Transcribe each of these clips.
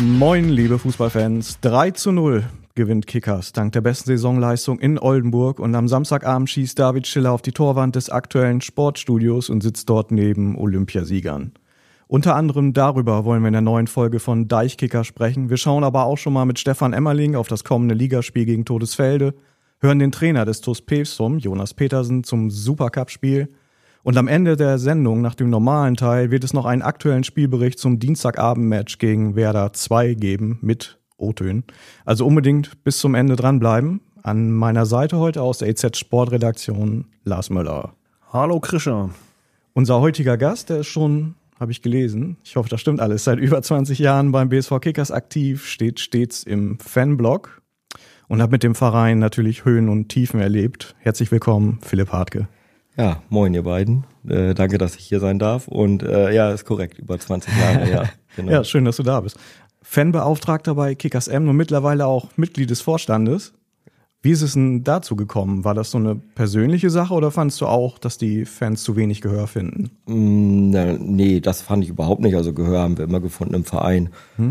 Moin, liebe Fußballfans. 3:0 gewinnt Kickers dank der besten Saisonleistung in Oldenburg und am Samstagabend schießt David Schiller auf die Torwand des aktuellen Sportstudios und sitzt dort neben Olympiasiegern. Unter anderem darüber wollen wir in der neuen Folge von Deichkicker sprechen. Wir schauen aber auch schon mal mit Stefan Emmerling auf das kommende Ligaspiel gegen Todesfelde, hören den Trainer des TuS Pevsum, Jonas Petersen, zum Supercup-Spiel. Und am Ende der Sendung, nach dem normalen Teil, wird es noch einen aktuellen Spielbericht zum Dienstagabend-Match gegen Werder 2 geben mit O-Tönen. Also unbedingt bis zum Ende dranbleiben. An meiner Seite heute aus der EZ Sportredaktion Lars Möller. Hallo Krischer. Unser heutiger Gast, der ist schon, habe ich gelesen, ich hoffe, das stimmt alles, seit über 20 Jahren beim BSV Kickers aktiv, steht stets im Fanblog und hat mit dem Verein natürlich Höhen und Tiefen erlebt. Herzlich willkommen, Philipp Hartke. Ja, moin ihr beiden. Danke, dass ich hier sein darf. Und ja, ist korrekt, über 20 Jahre, ja. Genau. Ja, schön, dass du da bist. Fanbeauftragter bei Kickers M und mittlerweile auch Mitglied des Vorstandes. Wie ist es denn dazu gekommen? War das so eine persönliche Sache oder fandst du auch, dass die Fans zu wenig Gehör finden? Nee, das fand ich überhaupt nicht. Also Gehör haben wir immer gefunden im Verein.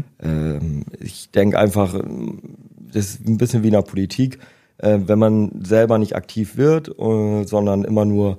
Ich denke einfach, das ist ein bisschen wie in der Politik. Wenn man selber nicht aktiv wird, sondern immer nur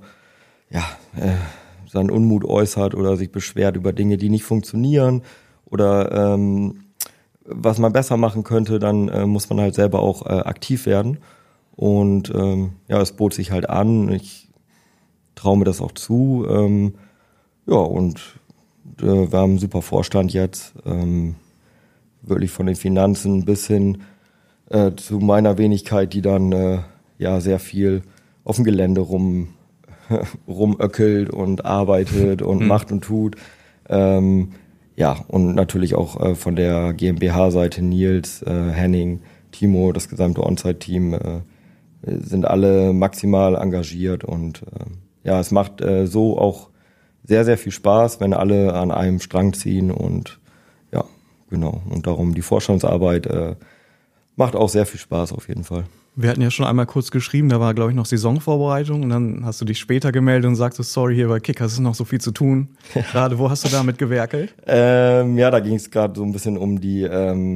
seinen Unmut äußert oder sich beschwert über Dinge, die nicht funktionieren oder was man besser machen könnte, dann muss man halt selber auch aktiv werden. Und es bot sich halt an. Ich traue mir das auch zu. Und wir haben einen super Vorstand jetzt. Wirklich von den Finanzen bis hin zu meiner Wenigkeit, die dann sehr viel auf dem Gelände rumöckelt und arbeitet und macht und tut. Und natürlich auch von der GmbH-Seite Nils, Henning, Timo, das gesamte On-Site-Team sind alle maximal engagiert und es macht so auch sehr, sehr viel Spaß, wenn alle an einem Strang ziehen und ja, genau. Und darum die Vorstandsarbeit macht auch sehr viel Spaß auf jeden Fall. Wir hatten ja schon einmal kurz geschrieben, da war, glaube ich, noch Saisonvorbereitung und dann hast du dich später gemeldet und sagtest, sorry, hier bei Kickers ist noch so viel zu tun. Gerade, wo hast du damit gewerkelt? Da ging es gerade so ein bisschen um die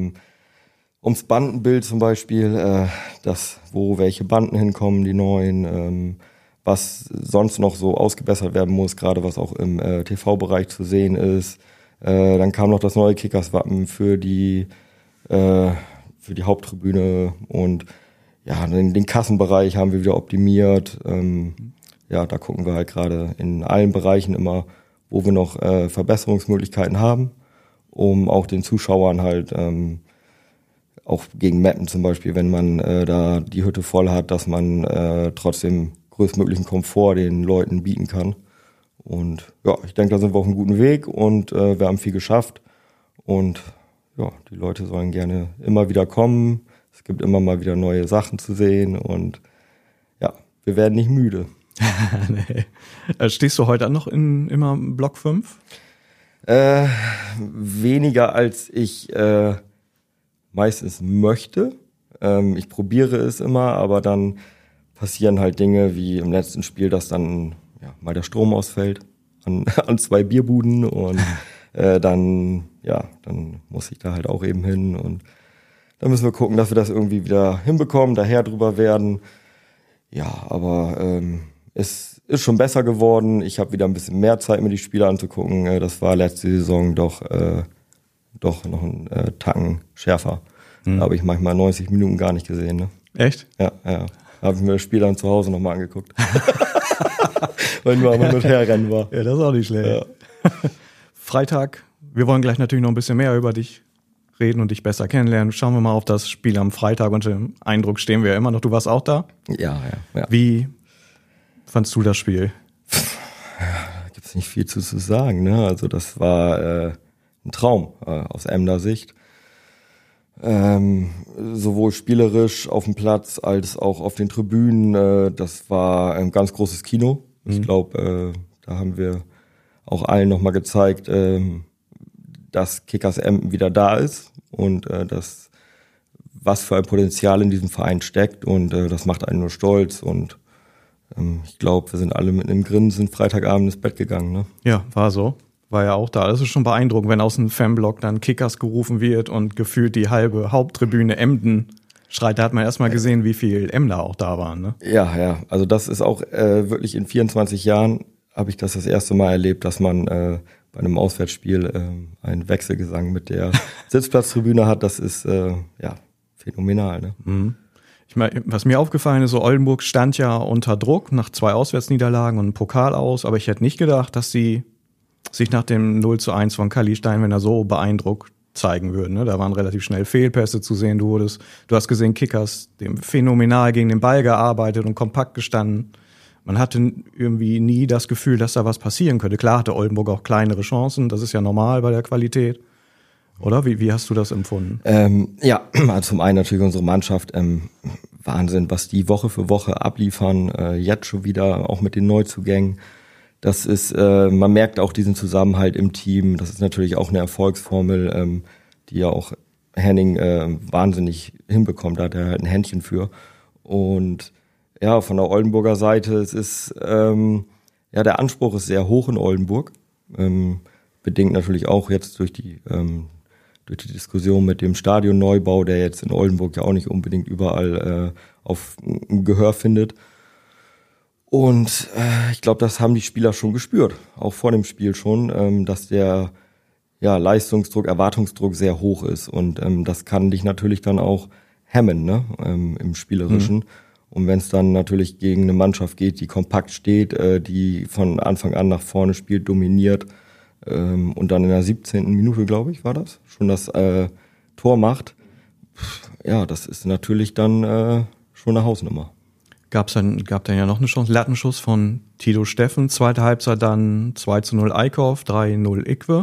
ums Bandenbild zum Beispiel, wo welche Banden hinkommen, die neuen, was sonst noch so ausgebessert werden muss, gerade was auch im TV-Bereich zu sehen ist. Dann kam noch das neue Kickers-Wappen für die Haupttribüne und den Kassenbereich haben wir wieder optimiert. Da gucken wir halt gerade in allen Bereichen immer, wo wir noch Verbesserungsmöglichkeiten haben, um auch den Zuschauern halt, auch gegen Meppen zum Beispiel, wenn man da die Hütte voll hat, dass man trotzdem größtmöglichen Komfort den Leuten bieten kann. Und ich denke, da sind wir auf einem guten Weg und wir haben viel geschafft. Und die Leute sollen gerne immer wieder kommen. Es gibt immer mal wieder neue Sachen zu sehen und wir werden nicht müde. Nee. Stehst du heute noch immer im Block 5? Weniger als ich meistens möchte. Ich probiere es immer, aber dann passieren halt Dinge wie im letzten Spiel, dass dann mal der Strom ausfällt an 2 Bierbuden und dann muss ich da halt auch eben hin und dann müssen wir gucken, dass wir das irgendwie wieder hinbekommen, daher drüber werden. Ja, aber es ist schon besser geworden. Ich habe wieder ein bisschen mehr Zeit, mir die Spiele anzugucken. Das war letzte Saison doch noch ein Tacken schärfer. Da habe ich manchmal 90 Minuten gar nicht gesehen. Ne? Echt? Ja. Habe ich mir das Spiel dann zu Hause nochmal angeguckt. Weil nur am Hin- und Herrennen war. Ja, das ist auch nicht schlecht. Ja. Freitag, wir wollen gleich natürlich noch ein bisschen mehr über dich reden und dich besser kennenlernen. Schauen wir mal auf das Spiel am Freitag. Unter dem Eindruck stehen wir ja immer noch. Du warst auch da? Ja. Wie fandst du das Spiel? Da gibt es nicht viel zu sagen. Ne? Also das war ein Traum aus Emder Sicht. Sowohl spielerisch auf dem Platz als auch auf den Tribünen. Das war ein ganz großes Kino. Ich glaube, da haben wir auch allen nochmal gezeigt, dass Kickers Emden wieder da ist und was für ein Potenzial in diesem Verein steckt und das macht einen nur stolz und ich glaube, wir sind alle mit einem Grinsen Freitagabend ins Bett gegangen. Ne? Ja, war so. war ja auch da. Das ist schon beeindruckend, wenn aus dem Fanblock dann Kickers gerufen wird und gefühlt die halbe Haupttribüne Emden schreit. Da hat man erstmal gesehen, wie viel Emder auch da waren. Ne? Ja. Also das ist auch wirklich in 24 Jahren habe ich das erste Mal erlebt, dass man bei einem Auswärtsspiel einen Wechselgesang mit der Sitzplatztribüne hat. Das ist phänomenal. Ne? Mhm. Ich meine, was mir aufgefallen ist, so Oldenburg stand ja unter Druck nach 2 Auswärtsniederlagen und einem Pokal aus, aber ich hätte nicht gedacht, dass sie sich nach dem 0:1 von Kalli Steinwender so beeindruckt zeigen würden. Ne? Da waren relativ schnell Fehlpässe zu sehen. Du hast gesehen, Kickers dem phänomenal gegen den Ball gearbeitet und kompakt gestanden. Man hatte irgendwie nie das Gefühl, dass da was passieren könnte. Klar hatte Oldenburg auch kleinere Chancen, das ist ja normal bei der Qualität. Oder? Wie hast du das empfunden? Also zum einen natürlich unsere Mannschaft. Wahnsinn, was die Woche für Woche abliefern. Jetzt schon wieder, auch mit den Neuzugängen. Das ist, man merkt auch diesen Zusammenhalt im Team. Das ist natürlich auch eine Erfolgsformel, die ja auch Henning wahnsinnig hinbekommt. Da hat er halt ein Händchen für. Und ja, von der Oldenburger Seite, es ist, der Anspruch ist sehr hoch in Oldenburg. Bedingt natürlich auch jetzt durch die Diskussion mit dem Stadionneubau, der jetzt in Oldenburg ja auch nicht unbedingt überall auf Gehör findet. Und ich glaube, das haben die Spieler schon gespürt, auch vor dem Spiel schon, dass der Leistungsdruck, Erwartungsdruck sehr hoch ist. Und das kann dich natürlich dann auch hemmen, ne, im Spielerischen. Und wenn es dann natürlich gegen eine Mannschaft geht, die kompakt steht, die von Anfang an nach vorne spielt, dominiert, und dann in der 17. Minute, glaube ich, war das, schon das Tor macht, das ist natürlich dann schon eine Hausnummer. Gab dann ja noch eine Chance, Lattenschuss von Tito Steffen, zweite Halbzeit dann 2:0 Eickhoff, 3:0 Ikwe.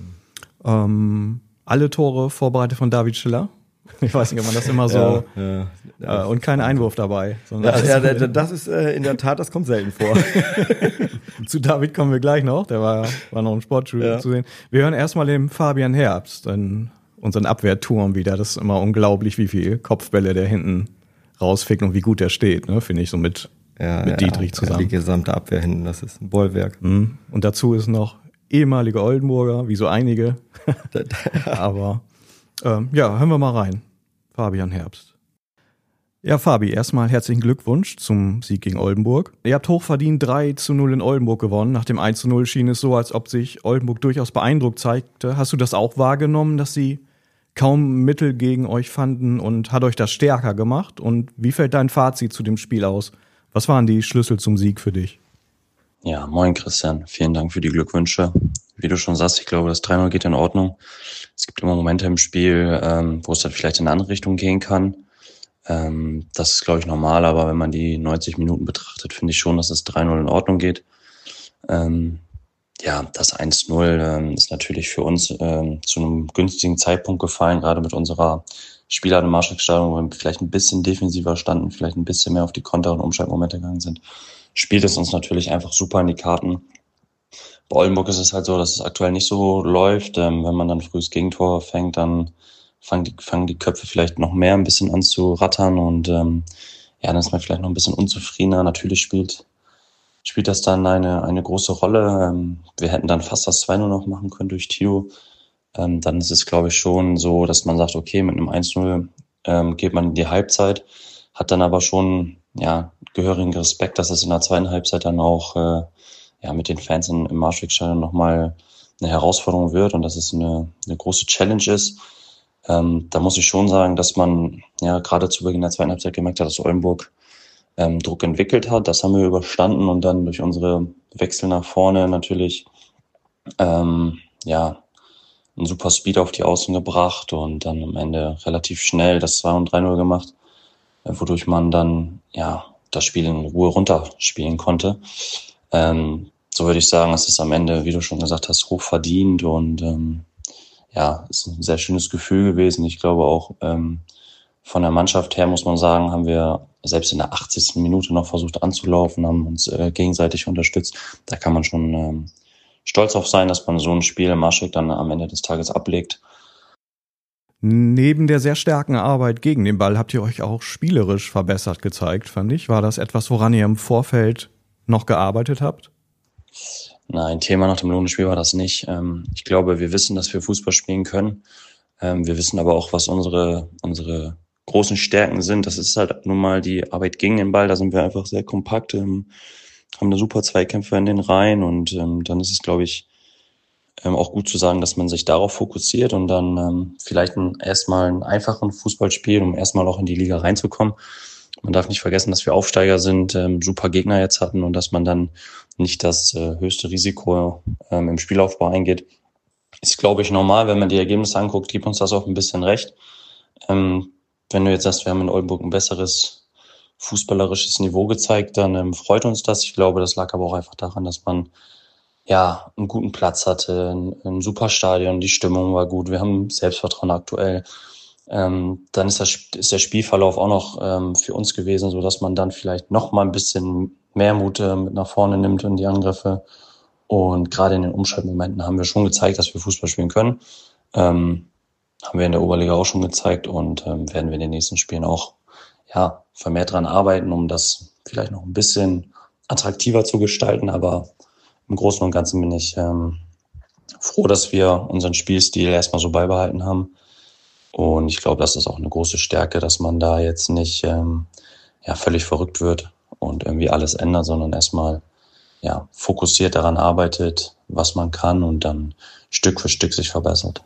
Alle Tore vorbereitet von David Schiller. Ich weiß nicht, ob man das immer so... und kein Einwurf dabei. Das ist in der Tat, das kommt selten vor. Zu David kommen wir gleich noch, der war noch im Sportstudio zu sehen. Wir hören erstmal den Fabian Herbst, unseren Abwehrturm wieder. Das ist immer unglaublich, wie viel Kopfbälle der hinten rausfickt und wie gut der steht, ne? Finde ich, so mit Dietrich zusammen. Die gesamte Abwehr hinten, das ist ein Bollwerk. Und dazu ist noch ehemalige Oldenburger, wie so einige. Aber hören wir mal rein. Fabian Herbst. Ja, Fabi, erstmal herzlichen Glückwunsch zum Sieg gegen Oldenburg. Ihr habt hochverdient 3:0 in Oldenburg gewonnen. Nach dem 1:0 schien es so, als ob sich Oldenburg durchaus beeindruckt zeigte. Hast du das auch wahrgenommen, dass sie kaum Mittel gegen euch fanden, und hat euch das stärker gemacht? Und wie fällt dein Fazit zu dem Spiel aus? Was waren die Schlüssel zum Sieg für dich? Ja, moin Christian, vielen Dank für die Glückwünsche. Wie du schon sagst, ich glaube, das 3:0 geht in Ordnung. Es gibt immer Momente im Spiel, wo es dann vielleicht in eine andere Richtung gehen kann. Das ist, glaube ich, normal, aber wenn man die 90 Minuten betrachtet, finde ich schon, dass das 3:0 in Ordnung geht. Das 1:0 ist natürlich für uns zu einem günstigen Zeitpunkt gefallen, gerade mit unserer Spielart im Marschrichtstadion, wo wir vielleicht ein bisschen defensiver standen, vielleicht ein bisschen mehr auf die Konter- und Umschaltmomente gegangen sind. Spielt es uns natürlich einfach super in die Karten. Bei Oldenburg ist es halt so, dass es aktuell nicht so läuft. Wenn man dann früh das Gegentor fängt, dann fangen die Köpfe vielleicht noch mehr ein bisschen an zu rattern und dann ist man vielleicht noch ein bisschen unzufriedener. Natürlich spielt das dann eine große Rolle. Wir hätten dann fast das 2:0 noch machen können durch Tio. Dann ist es, glaube ich, schon so, dass man sagt, okay, mit einem 1:0 geht man in die Halbzeit, hat dann aber schon gehörigen Respekt, dass es in der zweiten Halbzeit dann auch mit den Fans im Marschwegstadion nochmal eine Herausforderung wird und dass es eine große Challenge ist. Da muss ich schon sagen, dass man gerade zu Beginn der zweiten Halbzeit gemerkt hat, dass Oldenburg Druck entwickelt hat. Das haben wir überstanden und dann durch unsere Wechsel nach vorne natürlich einen super Speed auf die Außen gebracht und dann am Ende relativ schnell das 2 und 3:0 gemacht, wodurch man dann das Spiel in Ruhe runterspielen konnte. So würde ich sagen, es ist am Ende, wie du schon gesagt hast, hoch verdient und ist ein sehr schönes Gefühl gewesen. Ich glaube auch von der Mannschaft her, muss man sagen, haben wir selbst in der 80. Minute noch versucht anzulaufen, haben uns gegenseitig unterstützt. Da kann man schon stolz auf sein, dass man so ein Spiel im Marschweg dann am Ende des Tages ablegt. Neben der sehr starken Arbeit gegen den Ball habt ihr euch auch spielerisch verbessert gezeigt, fand ich. War das etwas, woran ihr im Vorfeld noch gearbeitet habt? Nein, Thema nach dem Lohn-Spiel war das nicht. Ich glaube, wir wissen, dass wir Fußball spielen können. Wir wissen aber auch, was unsere großen Stärken sind. Das ist halt nun mal die Arbeit gegen den Ball. Da sind wir einfach sehr kompakt, haben eine super Zweikämpfe in den Reihen und dann ist es, glaube ich, auch gut zu sagen, dass man sich darauf fokussiert und dann vielleicht erstmal einen einfachen Fußball spielt, um erstmal auch in die Liga reinzukommen. Man darf nicht vergessen, dass wir Aufsteiger sind, super Gegner jetzt hatten und dass man dann nicht das höchste Risiko im Spielaufbau eingeht. Ist, glaube ich, normal, wenn man die Ergebnisse anguckt, gibt uns das auch ein bisschen recht. Wenn du jetzt sagst, wir haben in Oldenburg ein besseres fußballerisches Niveau gezeigt, dann freut uns das. Ich glaube, das lag aber auch einfach daran, dass man einen guten Platz hatte, ein super Stadion, die Stimmung war gut, wir haben Selbstvertrauen aktuell. Dann ist der Spielverlauf auch noch für uns gewesen, so dass man dann vielleicht noch mal ein bisschen mehr Mut mit nach vorne nimmt in die Angriffe. Und gerade in den Umschaltmomenten haben wir schon gezeigt, dass wir Fußball spielen können. Haben wir in der Oberliga auch schon gezeigt und werden wir in den nächsten Spielen auch vermehrt dran arbeiten, um das vielleicht noch ein bisschen attraktiver zu gestalten. Aber im Großen und Ganzen bin ich froh, dass wir unseren Spielstil erstmal so beibehalten haben. Und ich glaube, das ist auch eine große Stärke, dass man da jetzt nicht völlig verrückt wird und irgendwie alles ändert, sondern erstmal fokussiert daran arbeitet, was man kann und dann Stück für Stück sich verbessert.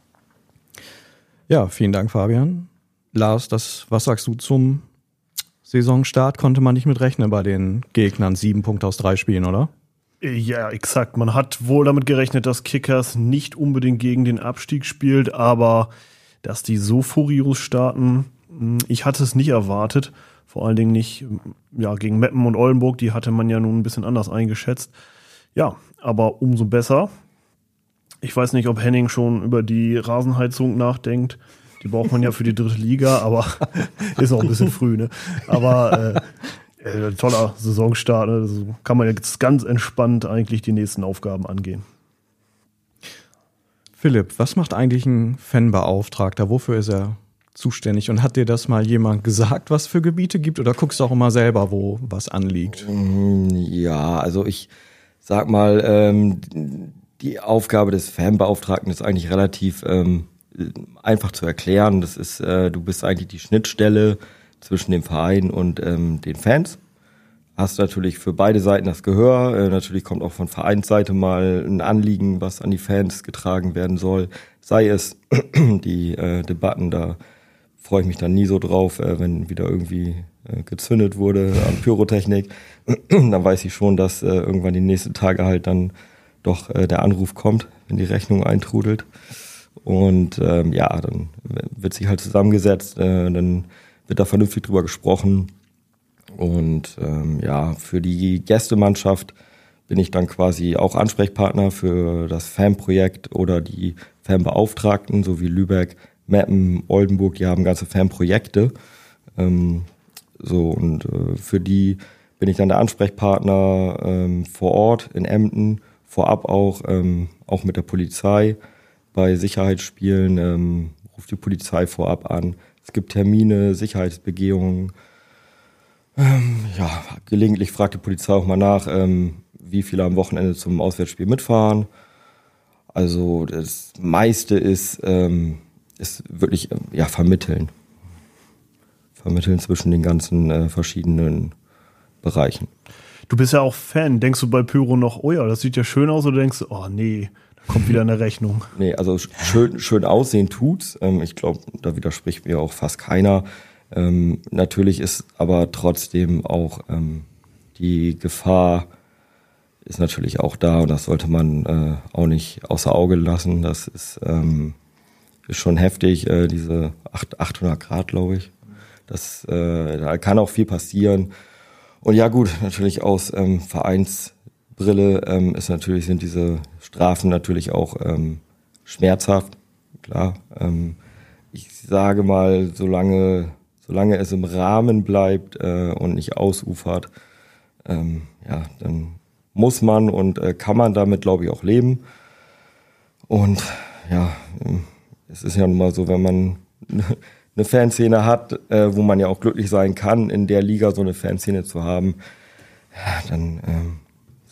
Ja, vielen Dank, Fabian. Lars, was sagst du zum Saisonstart? Konnte man nicht mit rechnen bei den Gegnern? 7 Punkte aus 3 Spielen, oder? Ja, exakt. Man hat wohl damit gerechnet, dass Kickers nicht unbedingt gegen den Abstieg spielt, aber dass die so furios starten, ich hatte es nicht erwartet. Vor allen Dingen nicht gegen Meppen und Oldenburg, die hatte man ja nun ein bisschen anders eingeschätzt. Ja, aber umso besser. Ich weiß nicht, ob Henning schon über die Rasenheizung nachdenkt. Die braucht man ja für die 3. Liga, aber ist auch ein bisschen früh, ne? Aber toller Saisonstart, ne? Also kann man jetzt ganz entspannt eigentlich die nächsten Aufgaben angehen. Philipp, was macht eigentlich ein Fanbeauftragter? Wofür ist er zuständig? Und hat dir das mal jemand gesagt, was für Gebiete gibt? Oder guckst du auch immer selber, wo was anliegt? Ja, also ich sag mal, die Aufgabe des Fanbeauftragten ist eigentlich relativ einfach zu erklären. Das ist, du bist eigentlich die Schnittstelle zwischen dem Verein und den Fans. Hast natürlich für beide Seiten das Gehör. Natürlich kommt auch von Vereinsseite mal ein Anliegen, was an die Fans getragen werden soll. Sei es die Debatten, da freue ich mich dann nie so drauf, wenn wieder irgendwie gezündet wurde an Pyrotechnik. Dann weiß ich schon, dass irgendwann die nächsten Tage halt dann doch der Anruf kommt, wenn die Rechnung eintrudelt. Und dann wird sich halt zusammengesetzt, dann wird da vernünftig drüber gesprochen. Und für die Gästemannschaft bin ich dann quasi auch Ansprechpartner für das Fanprojekt oder die Fanbeauftragten, so wie Lübeck, Meppen, Oldenburg, die haben ganze Fanprojekte. Für die bin ich dann der Ansprechpartner vor Ort in Emden, vorab auch mit der Polizei. Bei Sicherheitsspielen ruft die Polizei vorab an. Es gibt Termine, Sicherheitsbegehungen. Gelegentlich fragt die Polizei auch mal nach, wie viele am Wochenende zum Auswärtsspiel mitfahren. Also das meiste ist wirklich vermitteln. Vermitteln zwischen den ganzen verschiedenen Bereichen. Du bist ja auch Fan. Denkst du bei Pyro noch, oh ja, das sieht ja schön aus, oder denkst du, oh nee, da kommt wieder eine Rechnung? Nee, also schön aussehen tut's. Ich glaube, da widerspricht mir auch fast keiner. Natürlich ist aber trotzdem auch die Gefahr ist natürlich auch da und das sollte man auch nicht außer Auge lassen. Das ist schon heftig, diese 800 Grad, glaube ich. Da kann auch viel passieren. Und ja gut, natürlich aus Vereinsbrille sind diese Strafen natürlich auch schmerzhaft, klar. Ich sage mal, solange es im Rahmen bleibt und nicht ausufert, dann muss man und kann man damit, glaube ich, auch leben. Und es ist ja nun mal so, wenn man eine Fanszene hat, wo man ja auch glücklich sein kann, in der Liga so eine Fanszene zu haben, dann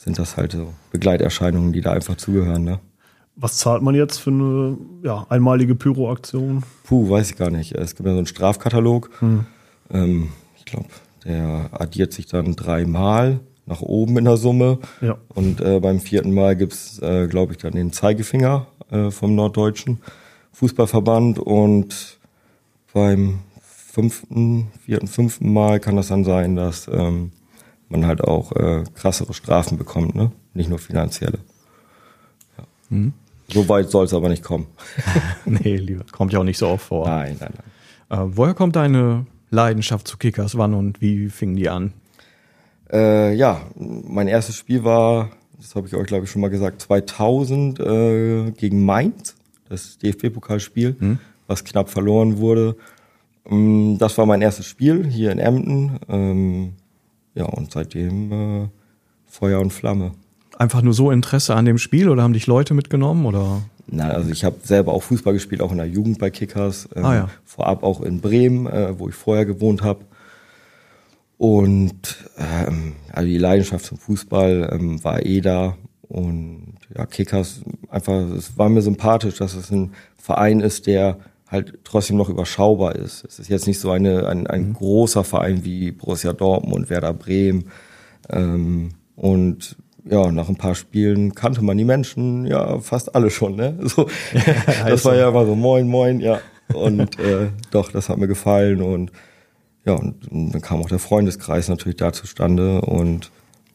sind das halt so Begleiterscheinungen, die da einfach zugehören, ne? Was zahlt man jetzt für eine einmalige Pyro-Aktion? Weiß ich gar nicht. Es gibt ja so einen Strafkatalog. Ich glaube, der addiert sich dann 3 Mal nach oben in der Summe. Ja. Und beim 4. Mal gibt's, glaube ich, dann den Zeigefinger vom Norddeutschen Fußballverband. Und beim 5. Mal kann das dann sein, dass man halt auch krassere Strafen bekommt, ne? Nicht nur finanzielle. Ja. So weit soll es aber nicht kommen. Nee, lieber. Kommt ja auch nicht so oft vor. Nein. Woher kommt deine Leidenschaft zu Kickers? Wann und wie fing die an? Mein erstes Spiel war, das habe ich euch glaube ich schon mal gesagt, 2000 gegen Mainz, das DFB-Pokalspiel, was knapp verloren wurde. Das war mein erstes Spiel hier in Emden. Und seitdem Feuer und Flamme. Einfach nur so Interesse an dem Spiel oder haben dich Leute mitgenommen? Oder? Nein, also ich habe selber auch Fußball gespielt, auch in der Jugend bei Kickers. Vorab auch in Bremen, wo ich vorher gewohnt habe. Und also die Leidenschaft zum Fußball war da. Und ja, Kickers, einfach, es war mir sympathisch, dass es ein Verein ist, der halt trotzdem noch überschaubar ist. Es ist jetzt nicht so ein großer Verein wie Borussia Dortmund, Werder Bremen. Und ja, nach ein paar Spielen kannte man die Menschen, ja, fast alle schon, ne? So, das war ja immer so moin, ja. Und doch, das hat mir gefallen. Und ja, und dann kam auch der Freundeskreis natürlich da zustande. Und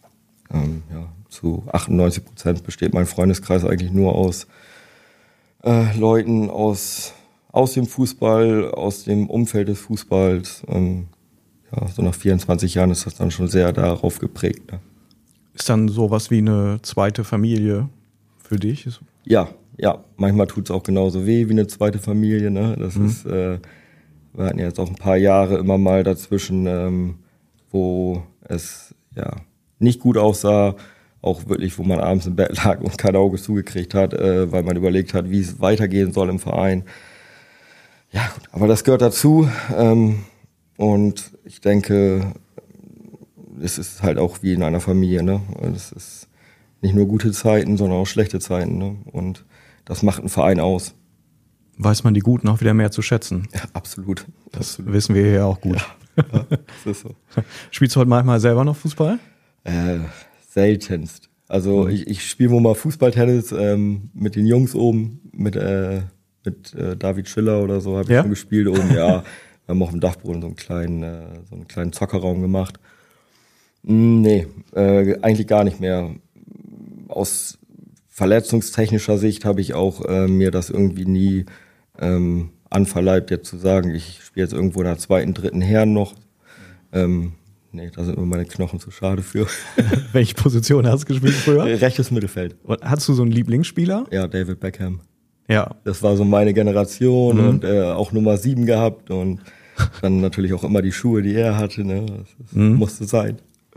zu 98% besteht mein Freundeskreis eigentlich nur aus Leuten aus dem Fußball, aus dem Umfeld des Fußballs. So nach 24 Jahren ist das dann schon sehr darauf geprägt, ne? Ist dann sowas wie eine zweite Familie für dich? Ja, manchmal tut's auch genauso weh wie eine zweite Familie, ne? Das ist, wir hatten ja jetzt auch ein paar Jahre immer mal dazwischen, wo es ja nicht gut aussah, auch wirklich, wo man abends im Bett lag und kein Auge zugekriegt hat, weil man überlegt hat, wie es weitergehen soll im Verein. Ja, gut, aber das gehört dazu, und ich denke, es ist halt auch wie in einer Familie, ne? Es ist nicht nur gute Zeiten, sondern auch schlechte Zeiten, ne? Und das macht einen Verein aus. Weiß man die Guten auch wieder mehr zu schätzen? Ja, absolut. Das wissen wir ja auch gut. Ja, das ist so. Spielst du heute manchmal selber noch Fußball? Seltenst. Also ich spiele wohl mal Fußballtennis mit den Jungs oben, mit David Schiller oder so habe ich schon gespielt oben. Ja, wir haben auf dem Dachboden so einen kleinen Zockerraum gemacht. Nee, eigentlich gar nicht mehr. Aus verletzungstechnischer Sicht habe ich auch mir das irgendwie nie anverleibt, jetzt zu sagen, ich spiele jetzt irgendwo in der 2., 3. Herren noch. Nee, da sind mir meine Knochen zu schade für. Welche Position hast du gespielt früher? Rechtes Mittelfeld. Und hattest du so einen Lieblingsspieler? Ja, David Beckham. Ja. Das war so meine Generation und auch Nummer 7 gehabt und dann natürlich auch immer die Schuhe, die er hatte. Ne? Das musste sein.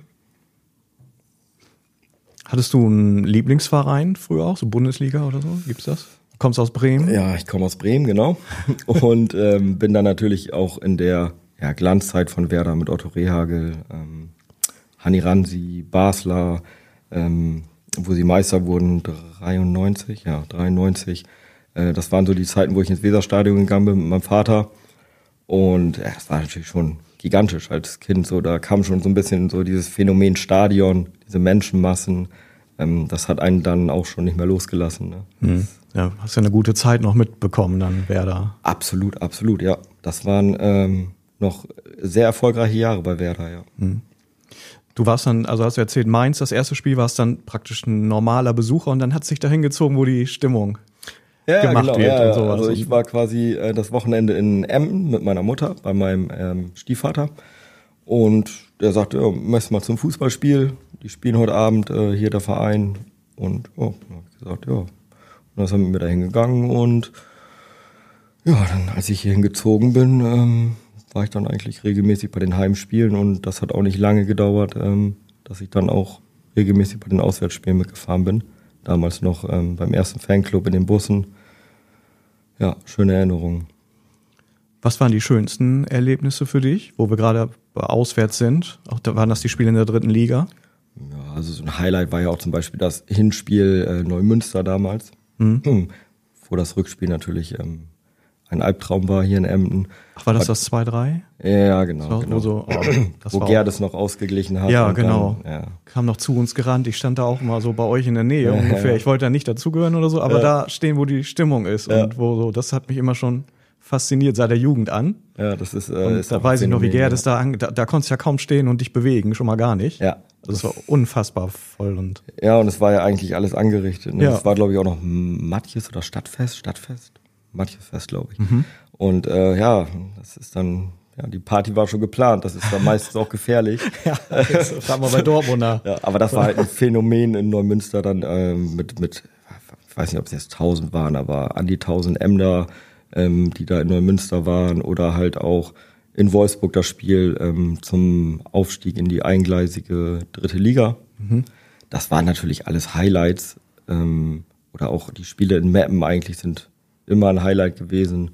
Hattest du einen Lieblingsverein früher auch, so Bundesliga oder so? Gibt's das? Kommst aus Bremen? Ja, ich komme aus Bremen, genau. Und bin dann natürlich auch in der Glanzzeit von Werder mit Otto Rehhagel, Hanni Ransi, Basler, wo sie Meister wurden, 93. Das waren so die Zeiten, wo ich ins Weserstadion gegangen bin mit meinem Vater. Und das war natürlich schon gigantisch als Kind. So, da kam schon so ein bisschen so dieses Phänomen Stadion, diese Menschenmassen. Das hat einen dann auch schon nicht mehr losgelassen. Ne? Ja, hast ja eine gute Zeit noch mitbekommen dann, Werder. Absolut, ja. Das waren noch sehr erfolgreiche Jahre bei Werder, ja. Du warst dann, also hast du erzählt, Mainz, das erste Spiel, warst dann praktisch ein normaler Besucher und dann hat sich dahin gezogen, wo die Stimmung gemacht wird und sowas. Also ich war quasi das Wochenende in Emden mit meiner Mutter, bei meinem Stiefvater. Und der sagte, ja, möchtest du mal zum Fußballspiel? Die spielen heute Abend hier der Verein. Und dann hab ich gesagt, ja. Und dann sind wir da hingegangen und ja, dann als ich hier hingezogen bin, war ich dann eigentlich regelmäßig bei den Heimspielen und das hat auch nicht lange gedauert, dass ich dann auch regelmäßig bei den Auswärtsspielen mitgefahren bin. Damals noch beim ersten Fanclub in den Bussen. Ja, schöne Erinnerungen. Was waren die schönsten Erlebnisse für dich, wo wir gerade auswärts sind? Auch da waren das die Spiele in der 3. Liga? Ja, also so ein Highlight war ja auch zum Beispiel das Hinspiel Neumünster damals, wo das Rückspiel natürlich ein Albtraum war hier in Emden. Ach, war das 2-3? Ja, genau. Das wo war Gerd es noch ausgeglichen hat. Ja, und genau. Dann, kam noch zu uns gerannt. Ich stand da auch mal so bei euch in der Nähe ungefähr. Ja. Ich wollte da nicht dazugehören oder so, aber da stehen, wo die Stimmung ist und wo so, das hat mich immer schon fasziniert seit der Jugend an. Ja, das ist da weiß ich noch, wie Gerd es da konntest du ja kaum stehen und dich bewegen, schon mal gar nicht. Ja. Also es war unfassbar voll und es war ja eigentlich alles angerichtet. Ne? Es war, glaube ich, auch noch Matjes oder Stadtfest. Matjesfest, glaube ich. Und das ist dann, die Party war schon geplant. Das ist dann meistens auch gefährlich. Das haben wir bei Dortmunder. Ja, aber das war halt ein Phänomen in Neumünster dann mit, ich weiß nicht, ob es jetzt 1000 waren, aber an die 1000 Emder, die da in Neumünster waren, oder halt auch in Wolfsburg das Spiel zum Aufstieg in die eingleisige 3. Liga. Das waren natürlich alles Highlights. Oder auch die Spiele in Meppen eigentlich sind immer ein Highlight gewesen.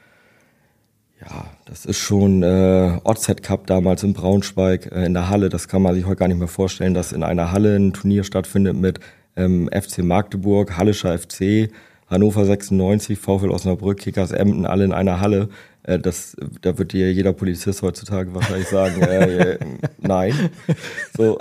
Ja, das ist schon OZ Cup damals in Braunschweig in der Halle. Das kann man sich heute gar nicht mehr vorstellen, dass in einer Halle ein Turnier stattfindet mit FC Magdeburg, Hallischer FC, Hannover 96, VfL Osnabrück, Kickers Emden, alle in einer Halle. Da wird dir jeder Polizist heutzutage wahrscheinlich sagen, nein. So,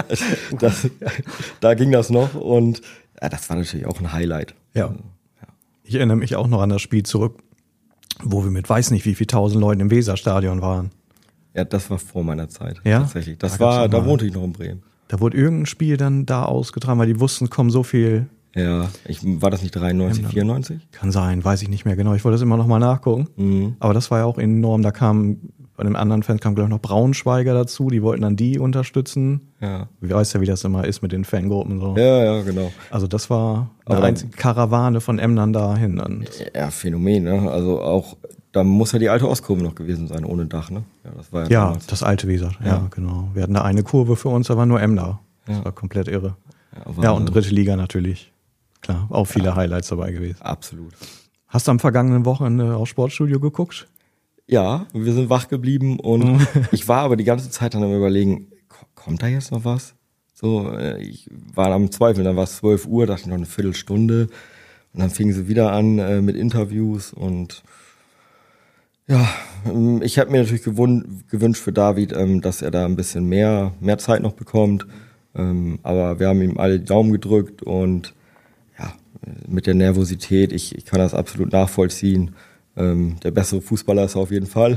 da ging das noch und das war natürlich auch ein Highlight. Ja. Ich erinnere mich auch noch an das Spiel zurück, wo wir mit weiß nicht wie viel 1000 Leuten im Weserstadion waren. Ja, das war vor meiner Zeit. Ja? Tatsächlich. Da wohnte ich noch in Bremen. Da wurde irgendein Spiel dann da ausgetragen, weil die wussten, es kommen so viel. Ja, war das nicht 93, 94? Kann sein, weiß ich nicht mehr genau. Ich wollte das immer noch mal nachgucken. Aber das war ja auch enorm. Da bei dem anderen Fan kam, glaube ich, noch Braunschweiger dazu. Die wollten dann die unterstützen. Ja. Ich weiß ja, wie das immer ist mit den Fangruppen. So. Ja, genau. Also das war eine einzige Karawane von Emdern dahin. Ja, Phänomen, ne? Also auch, da muss ja die alte Ostkurve noch gewesen sein, ohne Dach, ne? Ja, das war ja damals. Das alte Weser. Ja, genau. Wir hatten da eine Kurve für uns, da war nur Emder. Das war komplett irre. Ja, und 3. Liga natürlich. Klar, auch viele Highlights dabei gewesen. Absolut. Hast du am vergangenen Wochenende aufs Sportstudio geguckt? Ja, wir sind wach geblieben und ich war aber die ganze Zeit dann am Überlegen, kommt da jetzt noch was? So, ich war am Zweifeln, dann war es 12 Uhr, dachte ich noch eine Viertelstunde und dann fingen sie wieder an mit Interviews und ja, ich habe mir natürlich gewünscht für David, dass er da ein bisschen mehr Zeit noch bekommt, aber wir haben ihm alle die Daumen gedrückt und mit der Nervosität, ich kann das absolut nachvollziehen. Der bessere Fußballer ist er auf jeden Fall.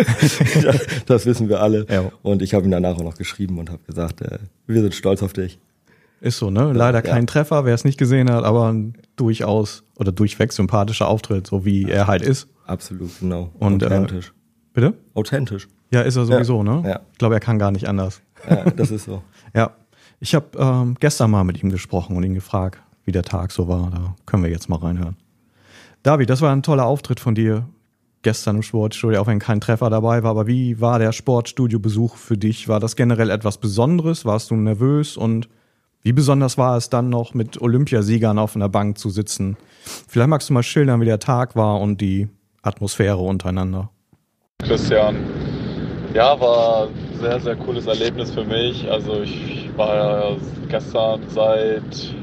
Das wissen wir alle. Ja. Und ich habe ihm danach auch noch geschrieben und habe gesagt, wir sind stolz auf dich. Ist so, ne? Leider kein Treffer, wer es nicht gesehen hat, aber ein durchweg sympathischer Auftritt, so wie er halt ist. Absolut, genau. Und, authentisch. Bitte? Authentisch. Ja, ist er sowieso, ne? Ja. Ich glaube, er kann gar nicht anders. Ja, das ist so. Ja. Ich habe gestern mal mit ihm gesprochen und ihn gefragt, wie der Tag so war. Da können wir jetzt mal reinhören. David, das war ein toller Auftritt von dir gestern im Sportstudio, auch wenn kein Treffer dabei war. Aber wie war der Sportstudio-Besuch für dich? War das generell etwas Besonderes? Warst du nervös? Und wie besonders war es dann noch, mit Olympiasiegern auf einer Bank zu sitzen? Vielleicht magst du mal schildern, wie der Tag war und die Atmosphäre untereinander. Christian, ja, war ein sehr, sehr cooles Erlebnis für mich. Also ich war ja gestern seit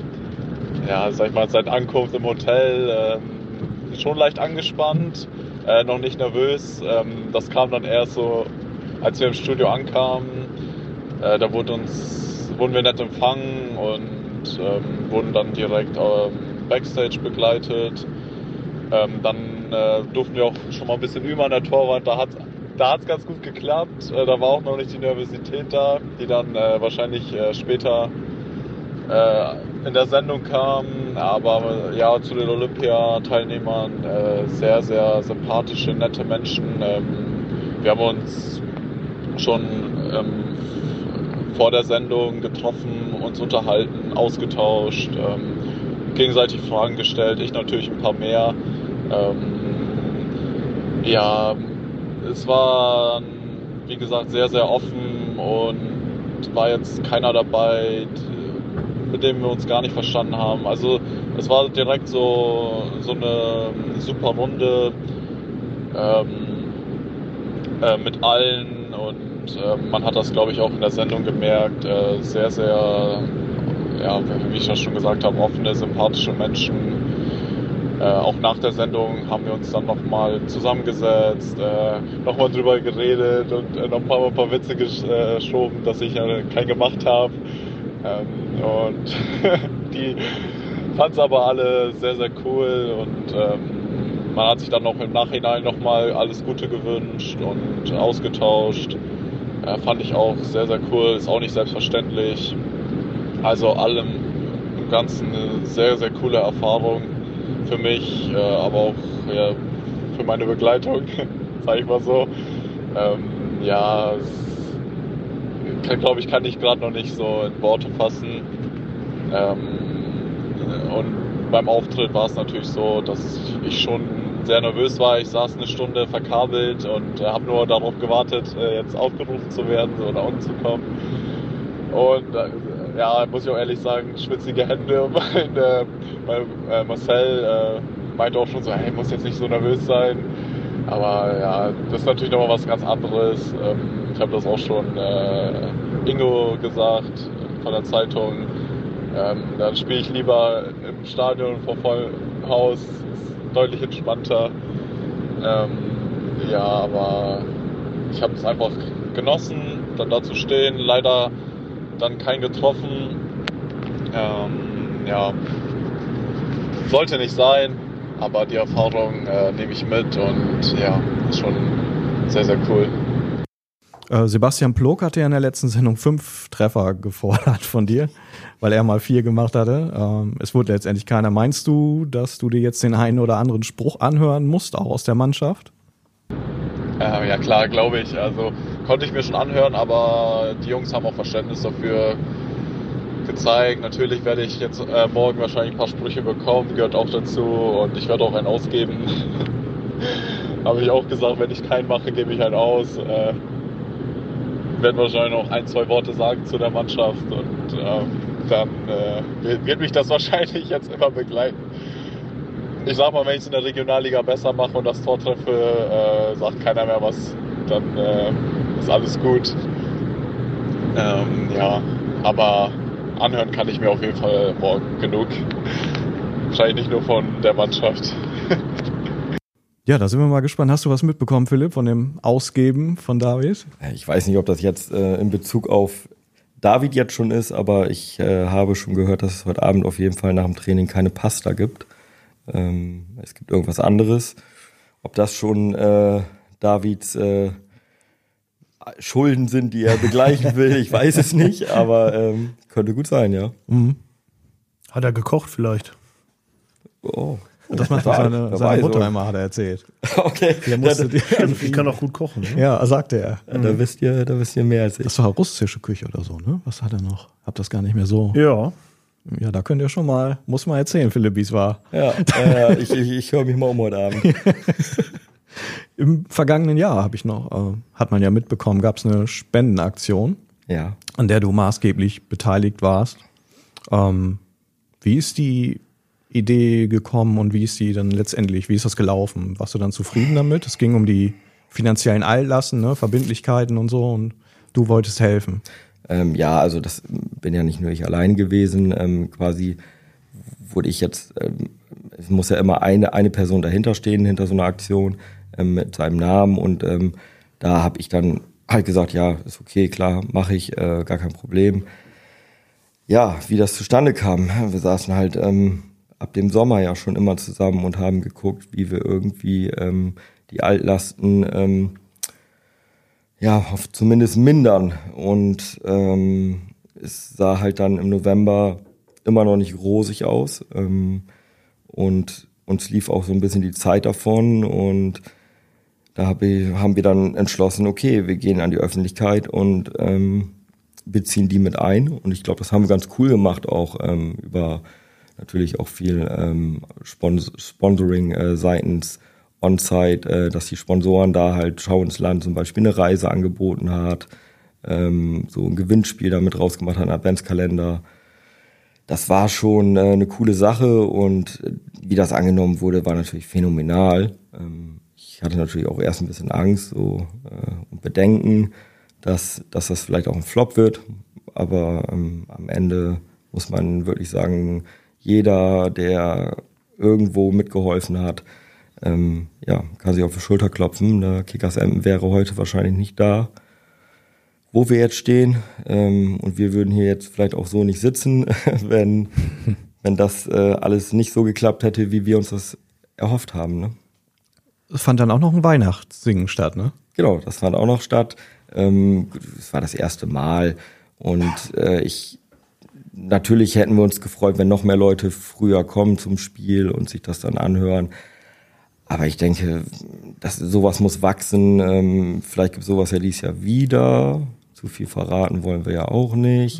Ankunft im Hotel schon leicht angespannt, noch nicht nervös. Das kam dann erst so, als wir im Studio ankamen. Da wurden wir nett empfangen und wurden dann direkt Backstage begleitet. Dann durften wir auch schon mal ein bisschen üben an der Torwand. Da hat's ganz gut geklappt. Da war auch noch nicht die Nervosität da, die dann wahrscheinlich später in der Sendung kam, aber ja, zu den Olympiateilnehmern sehr, sehr sympathische, nette Menschen. Wir haben uns schon vor der Sendung getroffen, uns unterhalten, ausgetauscht, gegenseitig Fragen gestellt, ich natürlich ein paar mehr. Es war, wie gesagt, sehr, sehr offen und war jetzt keiner dabei, mit dem wir uns gar nicht verstanden haben. Also es war direkt so eine super Runde mit allen und man hat das, glaube ich, auch in der Sendung gemerkt, sehr, sehr, ja, wie ich das schon gesagt habe, offene, sympathische Menschen. Auch nach der Sendung haben wir uns dann nochmal zusammengesetzt, nochmal drüber geredet und noch ein paar Witze geschoben, dass ich keinen gemacht habe. Und die fanden es aber alle sehr, sehr cool und man hat sich dann noch im Nachhinein nochmal alles Gute gewünscht und ausgetauscht. Fand ich auch sehr, sehr cool, ist auch nicht selbstverständlich. Also allem im Ganzen eine sehr, sehr coole Erfahrung für mich, aber auch für meine Begleitung, sag ich mal so. Glaube ich, kann ich gerade noch nicht so in Worte fassen. Und beim Auftritt war es natürlich so, dass ich schon sehr nervös war. Ich saß eine Stunde verkabelt und habe nur darauf gewartet, jetzt aufgerufen zu werden, so nach unten zu kommen. Und muss ich auch ehrlich sagen, schwitzige Hände. Marcel meinte auch schon so, hey, muss jetzt nicht so nervös sein. Aber ja, das ist natürlich nochmal was ganz anderes. Ich habe das auch schon Ingo gesagt von der Zeitung. Dann spiele ich lieber im Stadion vor vollem Haus. Ist deutlich entspannter. Aber ich habe es einfach genossen, dann da zu stehen. Leider dann keinen getroffen. Sollte nicht sein, aber die Erfahrung nehme ich mit und ja, ist schon sehr, sehr cool. Sebastian Plog hatte ja in der letzten Sendung 5 Treffer gefordert von dir, weil er mal 4 gemacht hatte. Es wurde letztendlich keiner. Meinst du, dass du dir jetzt den einen oder anderen Spruch anhören musst, auch aus der Mannschaft? Ja klar, glaube ich. Also konnte ich mir schon anhören, aber die Jungs haben auch Verständnis dafür gezeigt. Natürlich werde ich jetzt morgen wahrscheinlich ein paar Sprüche bekommen, gehört auch dazu und ich werde auch einen ausgeben. Habe ich auch gesagt, wenn ich keinen mache, gebe ich einen aus. Werde wahrscheinlich noch 1-2 Worte sagen zu der Mannschaft und dann wird mich das wahrscheinlich jetzt immer begleiten. Ich sag mal, wenn ich es in der Regionalliga besser mache und das Tor treffe, sagt keiner mehr was, dann ist alles gut. Aber anhören kann ich mir auf jeden Fall morgen genug. Wahrscheinlich nicht nur von der Mannschaft. Ja, da sind wir mal gespannt. Hast du was mitbekommen, Philipp, von dem Ausgeben von David? Ich weiß nicht, ob das jetzt in Bezug auf David jetzt schon ist, aber ich habe schon gehört, dass es heute Abend auf jeden Fall nach dem Training keine Pasta gibt. Es gibt irgendwas anderes. Ob das schon Davids Schulden sind, die er begleichen will, ich weiß es nicht, aber könnte gut sein, ja. Mhm. Hat er gekocht vielleicht? Oh. Das macht seine Mutter immer, hat er erzählt. Okay. Ich kann auch gut kochen. Ne? Ja, sagte er. Da wisst ihr mehr als ich. Das war russische Küche oder so, ne? Was hat er noch? Hab das gar nicht mehr so. Ja. Ja, da könnt ihr schon mal, muss mal erzählen, Philipp, wie es war. Ja, ich höre mich mal um heute Abend. Im vergangenen Jahr hat man ja mitbekommen, gab es eine Spendenaktion, ja, an der du maßgeblich beteiligt warst. Wie ist die Idee gekommen und wie ist das gelaufen? Warst du dann zufrieden damit? Es ging um die finanziellen Einlassen, ne, Verbindlichkeiten und so und du wolltest helfen. Also das bin ja nicht nur ich allein gewesen. Quasi wurde ich jetzt, es muss ja immer eine Person dahinter stehen, hinter so einer Aktion mit seinem Namen und da habe ich dann halt gesagt, ja, ist okay, klar, mache ich, gar kein Problem. Ja, wie das zustande kam, wir saßen halt ab dem Sommer ja schon immer zusammen und haben geguckt, wie wir irgendwie die Altlasten zumindest mindern. Und es sah halt dann im November immer noch nicht rosig aus. Und uns lief auch so ein bisschen die Zeit davon. Und da haben wir dann entschlossen, okay, wir gehen an die Öffentlichkeit und beziehen die mit ein. Und ich glaube, das haben wir ganz cool gemacht, auch über natürlich auch viel Sponsoring seitens On-Site, dass die Sponsoren da halt Schau ins Land zum Beispiel eine Reise angeboten hat, so ein Gewinnspiel damit rausgemacht hat, einen Adventskalender. Das war schon eine coole Sache und wie das angenommen wurde, war natürlich phänomenal. Ich hatte natürlich auch erst ein bisschen Angst und Bedenken, dass das vielleicht auch ein Flop wird. Aber am Ende muss man wirklich sagen, jeder, der irgendwo mitgeholfen hat, kann sich auf die Schulter klopfen. Der Kickers Emden wäre heute wahrscheinlich nicht da, wo wir jetzt stehen. Und wir würden hier jetzt vielleicht auch so nicht sitzen, wenn das alles nicht so geklappt hätte, wie wir uns das erhofft haben. Ne? Es fand dann auch noch ein Weihnachtssingen statt, ne? Genau, das fand auch noch statt. Es war das erste Mal. Und natürlich hätten wir uns gefreut, wenn noch mehr Leute früher kommen zum Spiel und sich das dann anhören. Aber ich denke, sowas muss wachsen. Vielleicht gibt es sowas ja dieses Jahr wieder. Zu viel verraten wollen wir ja auch nicht.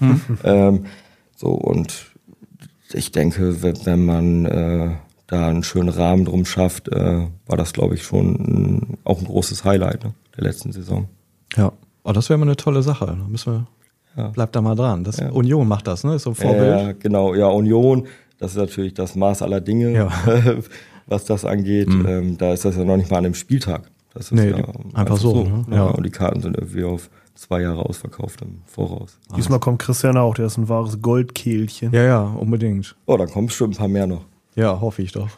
Und ich denke, wenn man da einen schönen Rahmen drum schafft, war das, glaube ich, schon auch ein großes Highlight, ne, der letzten Saison. Ja, das wäre mal eine tolle Sache. Da müssen wir, bleibt da mal dran. Union macht das, ne? Ist so ein Vorbild. Ja, genau. Ja, Union, das ist natürlich das Maß aller Dinge, was das angeht. Da ist das ja noch nicht mal an einem Spieltag. Das ist einfach so. Ne? Ja. Und die Karten sind irgendwie auf 2 Jahre ausverkauft im Voraus. Diesmal kommt Christian auch, der ist ein wahres Goldkehlchen. Ja, unbedingt. Oh, dann kommen bestimmt ein paar mehr noch. Ja, hoffe ich doch.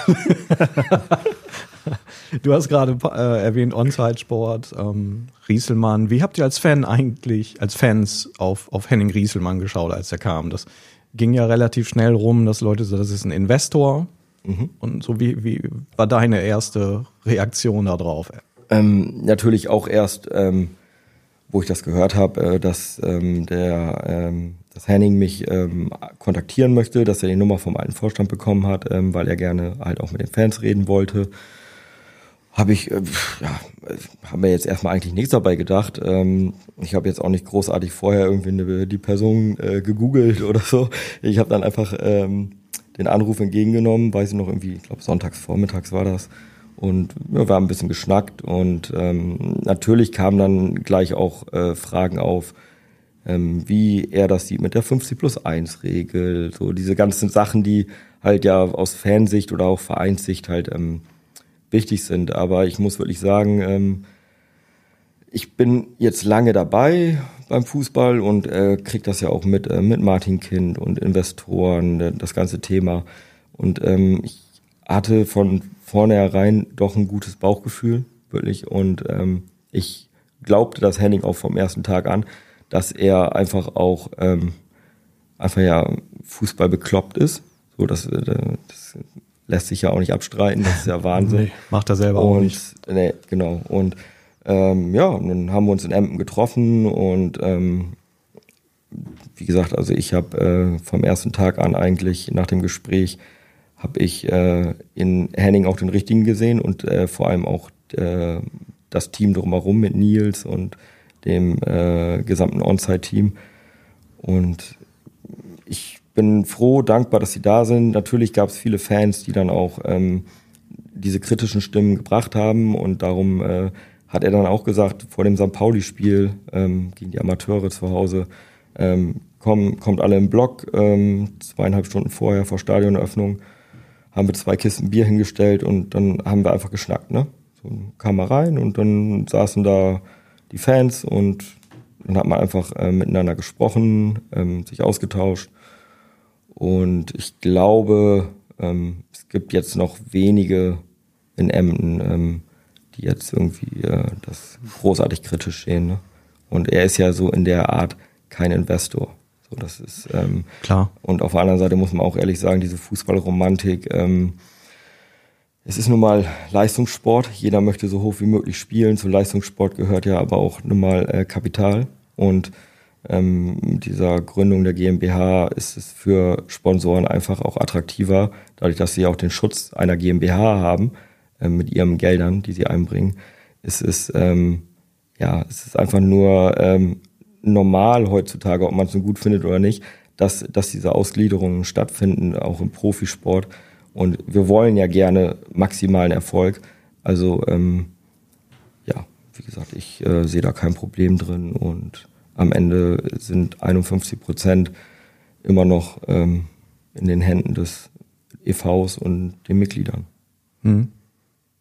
Du hast gerade erwähnt On-Site-Sport, Rieselmann. Wie habt ihr als Fans auf Henning Rieselmann geschaut, als er kam? Das ging ja relativ schnell rum, dass Leute so, das ist ein Investor. Und so, wie war deine erste Reaktion darauf? Natürlich auch erst, wo ich das gehört habe, dass Henning mich kontaktieren möchte, dass er die Nummer vom alten Vorstand bekommen hat, weil er gerne halt auch mit den Fans reden wollte. Haben wir jetzt erstmal eigentlich nichts dabei gedacht. Ich habe jetzt auch nicht großartig vorher irgendwie die Person gegoogelt oder so. Ich habe dann einfach den Anruf entgegengenommen, weiß ich noch irgendwie, ich glaube sonntags vormittags war das. Und wir haben ein bisschen geschnackt und natürlich kamen dann gleich auch Fragen auf, wie er das sieht mit der 50+1 Regel, so diese ganzen Sachen, die halt ja aus Fansicht oder auch Vereinssicht halt wichtig sind. Aber ich muss wirklich sagen, ich bin jetzt lange dabei beim Fußball und kriege das ja auch mit Martin Kind und Investoren, das ganze Thema. Und ich hatte von vornherein doch ein gutes Bauchgefühl, wirklich. Und ich glaubte, dass Henning auch vom ersten Tag an, dass er einfach auch Fußball bekloppt ist. So, das lässt sich ja auch nicht abstreiten, das ist ja Wahnsinn. Nee, macht er selber auch nicht. Nee, genau. Und dann haben wir uns in Emden getroffen und wie gesagt, also ich habe vom ersten Tag an eigentlich nach dem Gespräch habe ich in Henning auch den Richtigen gesehen und vor allem auch das Team drumherum mit Nils und dem gesamten On-Site-Team. Und ich bin froh, dankbar, dass sie da sind. Natürlich gab es viele Fans, die dann auch diese kritischen Stimmen gebracht haben und darum hat er dann auch gesagt, vor dem St. Pauli-Spiel gegen die Amateure zu Hause, kommt alle im Block, 2,5 Stunden vorher vor Stadioneröffnung, haben wir 2 Kisten Bier hingestellt und dann haben wir einfach geschnackt, ne? So kam man rein und dann saßen da die Fans und dann hat man einfach miteinander gesprochen, sich ausgetauscht und ich glaube, es gibt jetzt noch wenige in Emden, die jetzt irgendwie das großartig kritisch sehen, ne? Und er ist ja so in der Art kein Investor. So, das ist klar. Und auf der anderen Seite muss man auch ehrlich sagen, diese Fußballromantik, es ist nun mal Leistungssport. Jeder möchte so hoch wie möglich spielen. Zu Leistungssport gehört ja aber auch nun mal Kapital. Und mit dieser Gründung der GmbH ist es für Sponsoren einfach auch attraktiver, dadurch, dass sie auch den Schutz einer GmbH haben, mit ihren Geldern, die sie einbringen. Es ist einfach nur normal heutzutage, ob man es so gut findet oder nicht, dass diese Ausgliederungen stattfinden, auch im Profisport. Und wir wollen ja gerne maximalen Erfolg. Also wie gesagt, ich sehe da kein Problem drin. Und am Ende sind 51% immer noch in den Händen des EVs und den Mitgliedern. Mhm.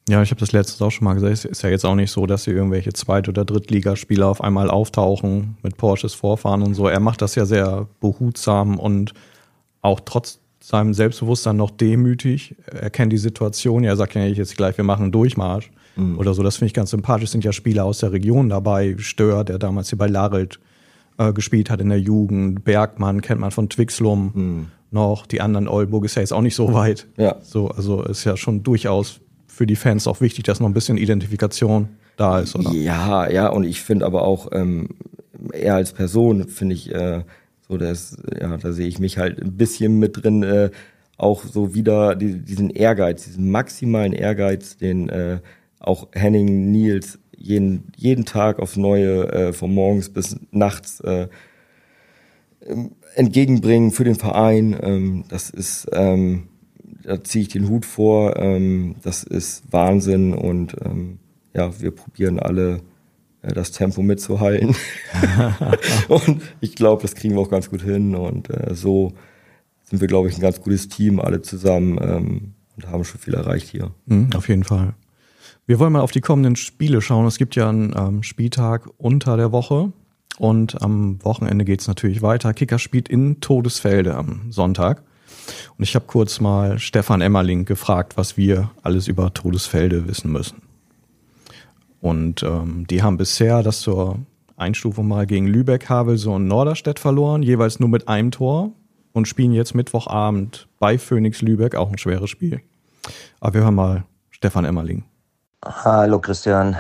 Ja, ich habe das letztes auch schon mal gesagt. Es ist ja jetzt auch nicht so, dass hier irgendwelche Zweit- oder Drittligaspieler auf einmal auftauchen mit Porsches Vorfahren und so. Er macht das ja sehr behutsam und auch trotz seinem Selbstbewusstsein noch demütig. Er kennt die Situation. Er sagt ja nicht jetzt gleich, wir machen einen Durchmarsch oder so. Das finde ich ganz sympathisch. Es sind ja Spieler aus der Region dabei. Stör, der damals hier bei Larelt gespielt hat in der Jugend. Bergmann kennt man von Twixlum noch. Die anderen, Oldenburg ist ja jetzt auch nicht so weit. Ja. So, also ist ja schon durchaus für die Fans auch wichtig, dass noch ein bisschen Identifikation da ist, oder? Ja, und ich finde aber auch, er als Person, finde ich, so, da sehe ich mich halt ein bisschen mit drin, auch so wieder diesen Ehrgeiz, diesen maximalen Ehrgeiz, den auch Henning Niels jeden Tag aufs Neue, von morgens bis nachts entgegenbringen für den Verein. Das ist, da ziehe ich den Hut vor, das ist Wahnsinn und wir probieren alle das Tempo mitzuhalten. Und ich glaube, das kriegen wir auch ganz gut hin und so sind wir, glaube ich, ein ganz gutes Team, alle zusammen und haben schon viel erreicht hier. Auf jeden Fall. Wir wollen mal auf die kommenden Spiele schauen. Es gibt ja einen Spieltag unter der Woche und am Wochenende geht es natürlich weiter. Kickers spielt in Todesfelde am Sonntag. Und ich habe kurz mal Stefan Emmerling gefragt, was wir alles über Todesfelde wissen müssen. Und die haben bisher das zur Einstufung mal gegen Lübeck, Havelse und Norderstedt verloren, jeweils nur mit einem Tor und spielen jetzt Mittwochabend bei Phoenix Lübeck, auch ein schweres Spiel. Aber wir hören mal Stefan Emmerling. Hallo Christian,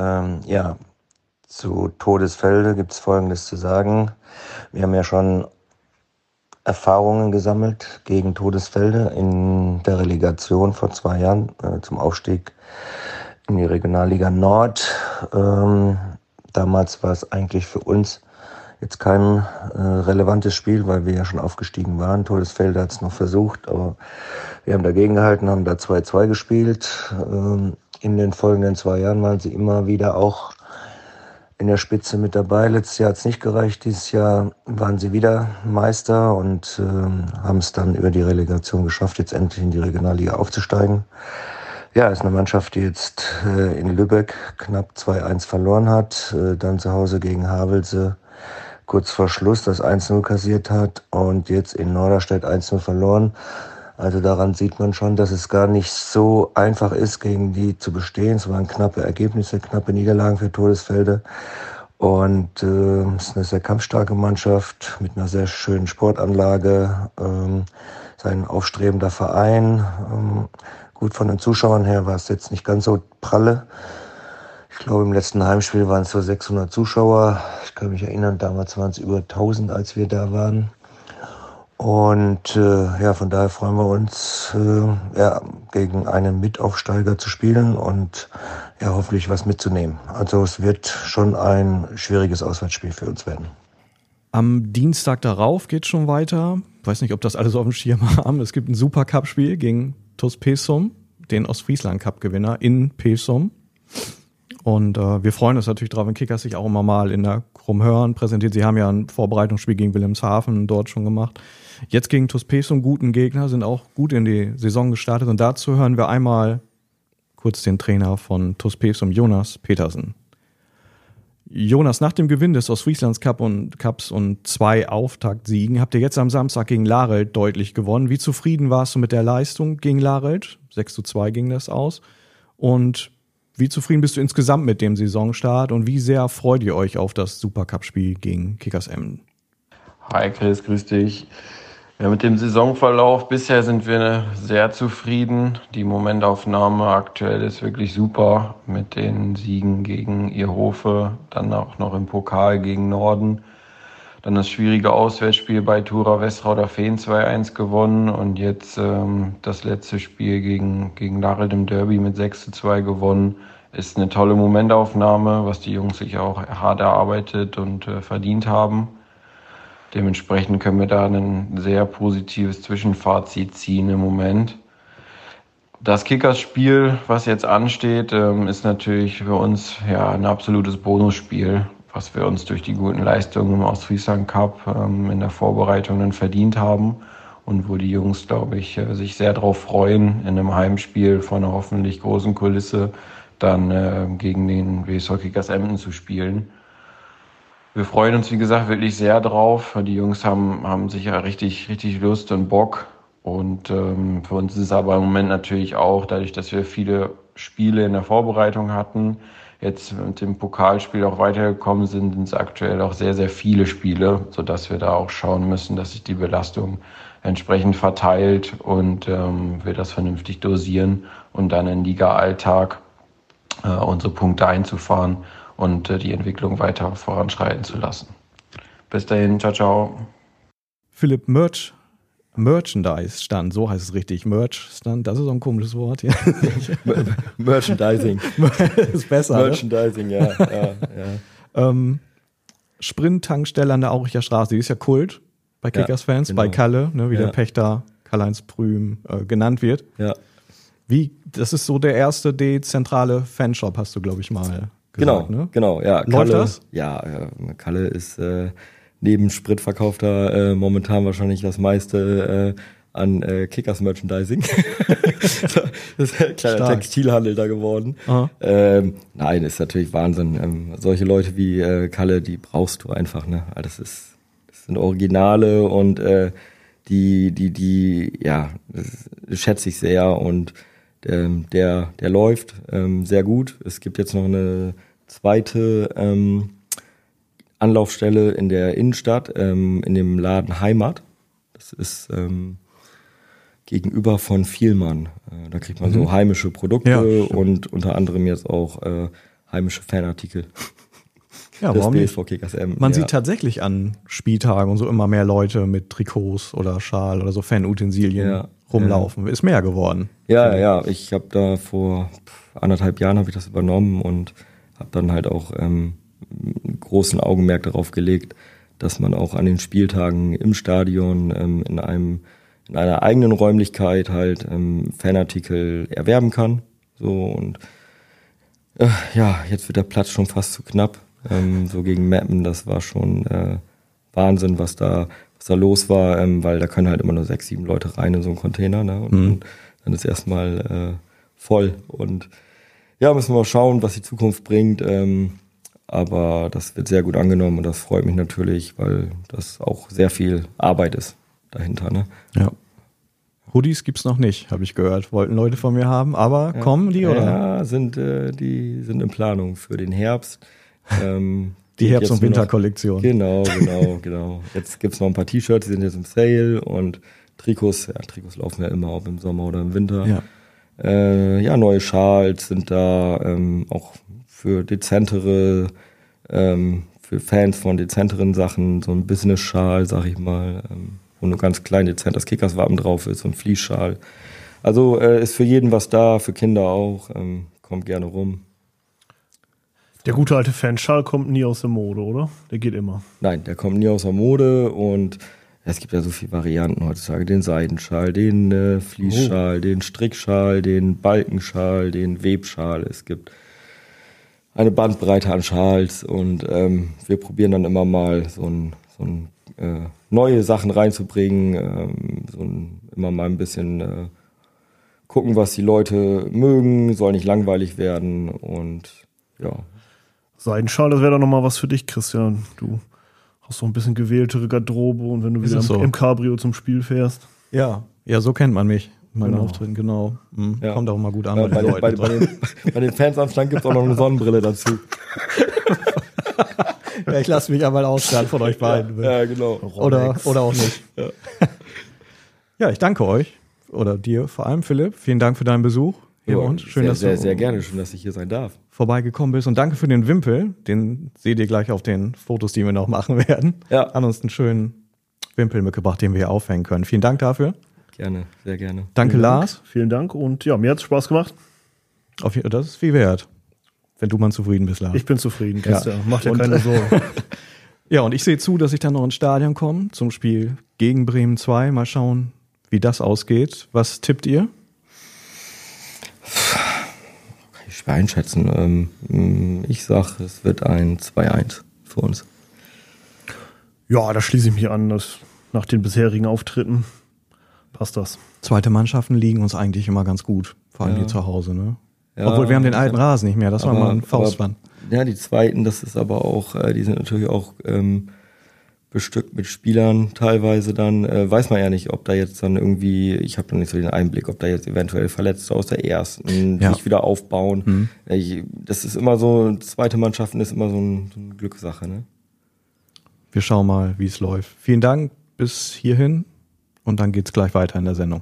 zu Todesfelde gibt es Folgendes zu sagen. Wir haben ja schon Erfahrungen gesammelt gegen Todesfelde in der Relegation vor 2 Jahren zum Aufstieg in die Regionalliga Nord. Damals war es eigentlich für uns jetzt kein relevantes Spiel, weil wir ja schon aufgestiegen waren. Todesfelde hat es noch versucht, aber wir haben dagegen gehalten, haben da 2-2 gespielt. In den folgenden 2 Jahren waren sie immer wieder auch in der Spitze mit dabei. Letztes Jahr hat es nicht gereicht. Dieses Jahr waren sie wieder Meister und haben es dann über die Relegation geschafft, jetzt endlich in die Regionalliga aufzusteigen. Ja, ist eine Mannschaft, die jetzt in Lübeck knapp 2-1 verloren hat, dann zu Hause gegen Havelse kurz vor Schluss das 1-0 kassiert hat und jetzt in Norderstedt 1-0 verloren. Also daran sieht man schon, dass es gar nicht so einfach ist, gegen die zu bestehen. Es waren knappe Ergebnisse, knappe Niederlagen für Todesfelde. Und es ist eine sehr kampfstarke Mannschaft mit einer sehr schönen Sportanlage. Sein aufstrebender Verein. Gut, von den Zuschauern her war es jetzt nicht ganz so pralle. Ich glaube, im letzten Heimspiel waren es so 600 Zuschauer. Ich kann mich erinnern, damals waren es über 1000, als wir da waren. Und von daher freuen wir uns, gegen einen Mitaufsteiger zu spielen und hoffentlich was mitzunehmen. Also es wird schon ein schwieriges Auswärtsspiel für uns werden. Am Dienstag darauf geht es schon weiter. Ich weiß nicht, ob das alles auf dem Schirm haben. Es gibt ein Super-Cup-Spiel gegen TuS Pesum, den Ostfriesland-Cup-Gewinner in Pesum. Und wir freuen uns natürlich drauf, wenn Kickers sich auch immer mal in der Krummhörn präsentiert. Sie haben ja ein Vorbereitungsspiel gegen Wilhelmshaven dort schon gemacht. Jetzt gegen TuS Pesum, guten Gegner, sind auch gut in die Saison gestartet. Und dazu hören wir einmal kurz den Trainer von TuS Pesum, Jonas Petersen. Jonas, nach dem Gewinn des Ostfrieslands Cups und 2 Auftaktsiegen habt ihr jetzt am Samstag gegen Larelt deutlich gewonnen. Wie zufrieden warst du mit der Leistung gegen Larelt? 6-2 ging das aus. Und wie zufrieden bist du insgesamt mit dem Saisonstart und wie sehr freut ihr euch auf das Supercup-Spiel gegen Kickers Emden? Hi Chris, grüß dich. Ja, mit dem Saisonverlauf bisher sind wir sehr zufrieden. Die Momentaufnahme aktuell ist wirklich super mit den Siegen gegen Ierhofe, dann auch noch im Pokal gegen Norden. Dann das schwierige Auswärtsspiel bei Thura Westrauder Fehn 2-1 gewonnen und jetzt das letzte Spiel gegen Larelt im Derby mit 6-2 gewonnen. Ist eine tolle Momentaufnahme, was die Jungs sich auch hart erarbeitet und verdient haben. Dementsprechend können wir da ein sehr positives Zwischenfazit ziehen im Moment. Das Kickers-Spiel, was jetzt ansteht, ist natürlich für uns ein absolutes Bonusspiel, was wir uns durch die guten Leistungen im Ostfriesland Cup in der Vorbereitung dann verdient haben. und wo die Jungs, glaube ich, sich sehr drauf freuen, in einem Heimspiel vor einer hoffentlich großen Kulisse dann gegen den WSV Kickers Emden zu spielen. Wir freuen uns, wie gesagt, wirklich sehr drauf. Die Jungs haben sicher richtig Lust und Bock. Und für uns ist es aber im Moment natürlich auch, dadurch, dass wir viele Spiele in der Vorbereitung hatten, jetzt mit dem Pokalspiel auch weitergekommen sind es aktuell auch sehr, sehr viele Spiele, sodass wir da auch schauen müssen, dass sich die Belastung entsprechend verteilt und wir das vernünftig dosieren und dann im Liga-Alltag unsere Punkte einzufahren und die Entwicklung weiter voranschreiten zu lassen. Bis dahin, ciao, ciao. Philipp, Merchandise-Stand, so heißt es richtig. Merch-Stand, das ist so ein komisches Wort. Ja. Merchandising. Ist besser. Merchandising, ja. Sprint-Tankstelle an der Auricher Straße, die ist ja Kult bei Kickers-Fans, genau. Bei Kalle, ne, wie der Pächter Karl-Heinz Prüm genannt wird. Ja. Das ist so der erste dezentrale Fanshop, hast du, glaube ich, mal gesagt. Genau, ja. Läuft das? Ja, Kalle ist neben Sprit verkauft er momentan wahrscheinlich das meiste an Kickers-Merchandising. Das ist ein kleiner Textilhandel da geworden. Nein, ist natürlich Wahnsinn. Solche Leute wie Kalle, die brauchst du einfach, ne? Das sind Originale und die das schätze ich sehr und der läuft sehr gut. Es gibt jetzt noch eine zweite Anlaufstelle in der Innenstadt, in dem Laden Heimat. Das ist gegenüber von Vielmann. Da kriegt man so heimische Produkte und unter anderem jetzt auch heimische Fanartikel. Ja, warum nicht? Man sieht tatsächlich an Spieltagen und so immer mehr Leute mit Trikots oder Schal oder so Fanutensilien rumlaufen. Ist mehr geworden. Ja. Ich habe da vor 1,5 Jahren habe ich das übernommen und habe dann halt auch großen Augenmerk darauf gelegt, dass man auch an den Spieltagen im Stadion in einer eigenen Räumlichkeit halt Fanartikel erwerben kann. So und jetzt wird der Platz schon fast zu knapp. So gegen Meppen, das war schon Wahnsinn, was da los war, weil da können halt immer nur 6, 7 Leute rein in so einen Container, ne? Und dann ist erstmal voll. Und ja, müssen wir mal schauen, was die Zukunft bringt. Aber das wird sehr gut angenommen und das freut mich natürlich, weil das auch sehr viel Arbeit ist dahinter, ne? Ja. Hoodies gibt's noch nicht, habe ich gehört. Wollten Leute von mir haben, aber kommen die, oder? Ja, die sind in Planung für den Herbst. Die Herbst- und Winterkollektion. Genau. Jetzt gibt's noch ein paar T-Shirts, die sind jetzt im Sale und Trikots. Ja, Trikots laufen ja immer, ob im Sommer oder im Winter. Ja, neue Schals sind da, auch für dezentere, für Fans von dezenteren Sachen, so ein Business-Schal, sag ich mal, wo nur ganz klein dezent das Kickers-Wappen drauf ist, so ein Fließschal. Also ist für jeden was da, für Kinder auch, kommt gerne rum. Der gute alte Fanschal kommt nie aus der Mode, oder? Der geht immer. Nein, der kommt nie aus der Mode und es gibt ja so viele Varianten heutzutage. Den Seidenschal, den Fließschal, den Strickschal, den Balkenschal, den Webschal. Es gibt eine Bandbreite an Schals und wir probieren dann immer mal so neue Sachen reinzubringen, immer mal ein bisschen gucken, was die Leute mögen, soll nicht langweilig werden und ja. Seidenschal, das wäre doch nochmal was für dich, Christian. Du hast so ein bisschen gewähltere Garderobe und wenn du wieder im Cabrio zum Spiel fährst. Ja, so kennt man mich. Meine Auftritten, genau. Ja. Kommt auch immer gut an bei den Leuten. Bei den Fans am Stand gibt es auch noch eine Sonnenbrille dazu. Ja, ich lasse mich einmal ausstellen von euch beiden. Ja, genau. Oder auch nicht. Ja, ich danke euch. Oder dir vor allem, Philipp. Vielen Dank für deinen Besuch hier bei uns. Schön, dass du sehr gerne. Schön, dass ich hier sein darf. Vorbeigekommen bist. Und danke für den Wimpel. Den seht ihr gleich auf den Fotos, die wir noch machen werden. Ja. An uns einen schönen Wimpel mitgebracht, den wir hier aufhängen können. Vielen Dank dafür. Gerne, sehr gerne. Danke, Lars. Vielen Dank und ja, mir hat es Spaß gemacht. Das ist viel wert, wenn du mal zufrieden bist, Lars. Ich bin zufrieden, Christian. Mach dir keine Sorgen. Ja, und ich sehe zu, dass ich dann noch ins Stadion komme zum Spiel gegen Bremen 2. Mal schauen, wie das ausgeht. Was tippt ihr? Kann ich schwer einschätzen. Ich sag, es wird ein 2-1 für uns. Ja, da schließe ich mich an, dass nach den bisherigen Auftritten passt das. Zweite Mannschaften liegen uns eigentlich immer ganz gut, vor allem hier zu Hause, ne? Ja, obwohl wir haben den alten Rasen nicht mehr, das war mal ein Faustpfand. Ja, die zweiten, das ist aber auch, die sind natürlich auch bestückt mit Spielern teilweise dann, weiß man ja nicht, ob da jetzt dann irgendwie, ich habe noch nicht so den Einblick, ob da jetzt eventuell Verletzte aus der ersten sich wieder aufbauen. Das ist immer so, zweite Mannschaften ist immer so eine Glückssache, ne? Wir schauen mal, wie es läuft. Vielen Dank bis hierhin und dann geht's gleich weiter in der Sendung.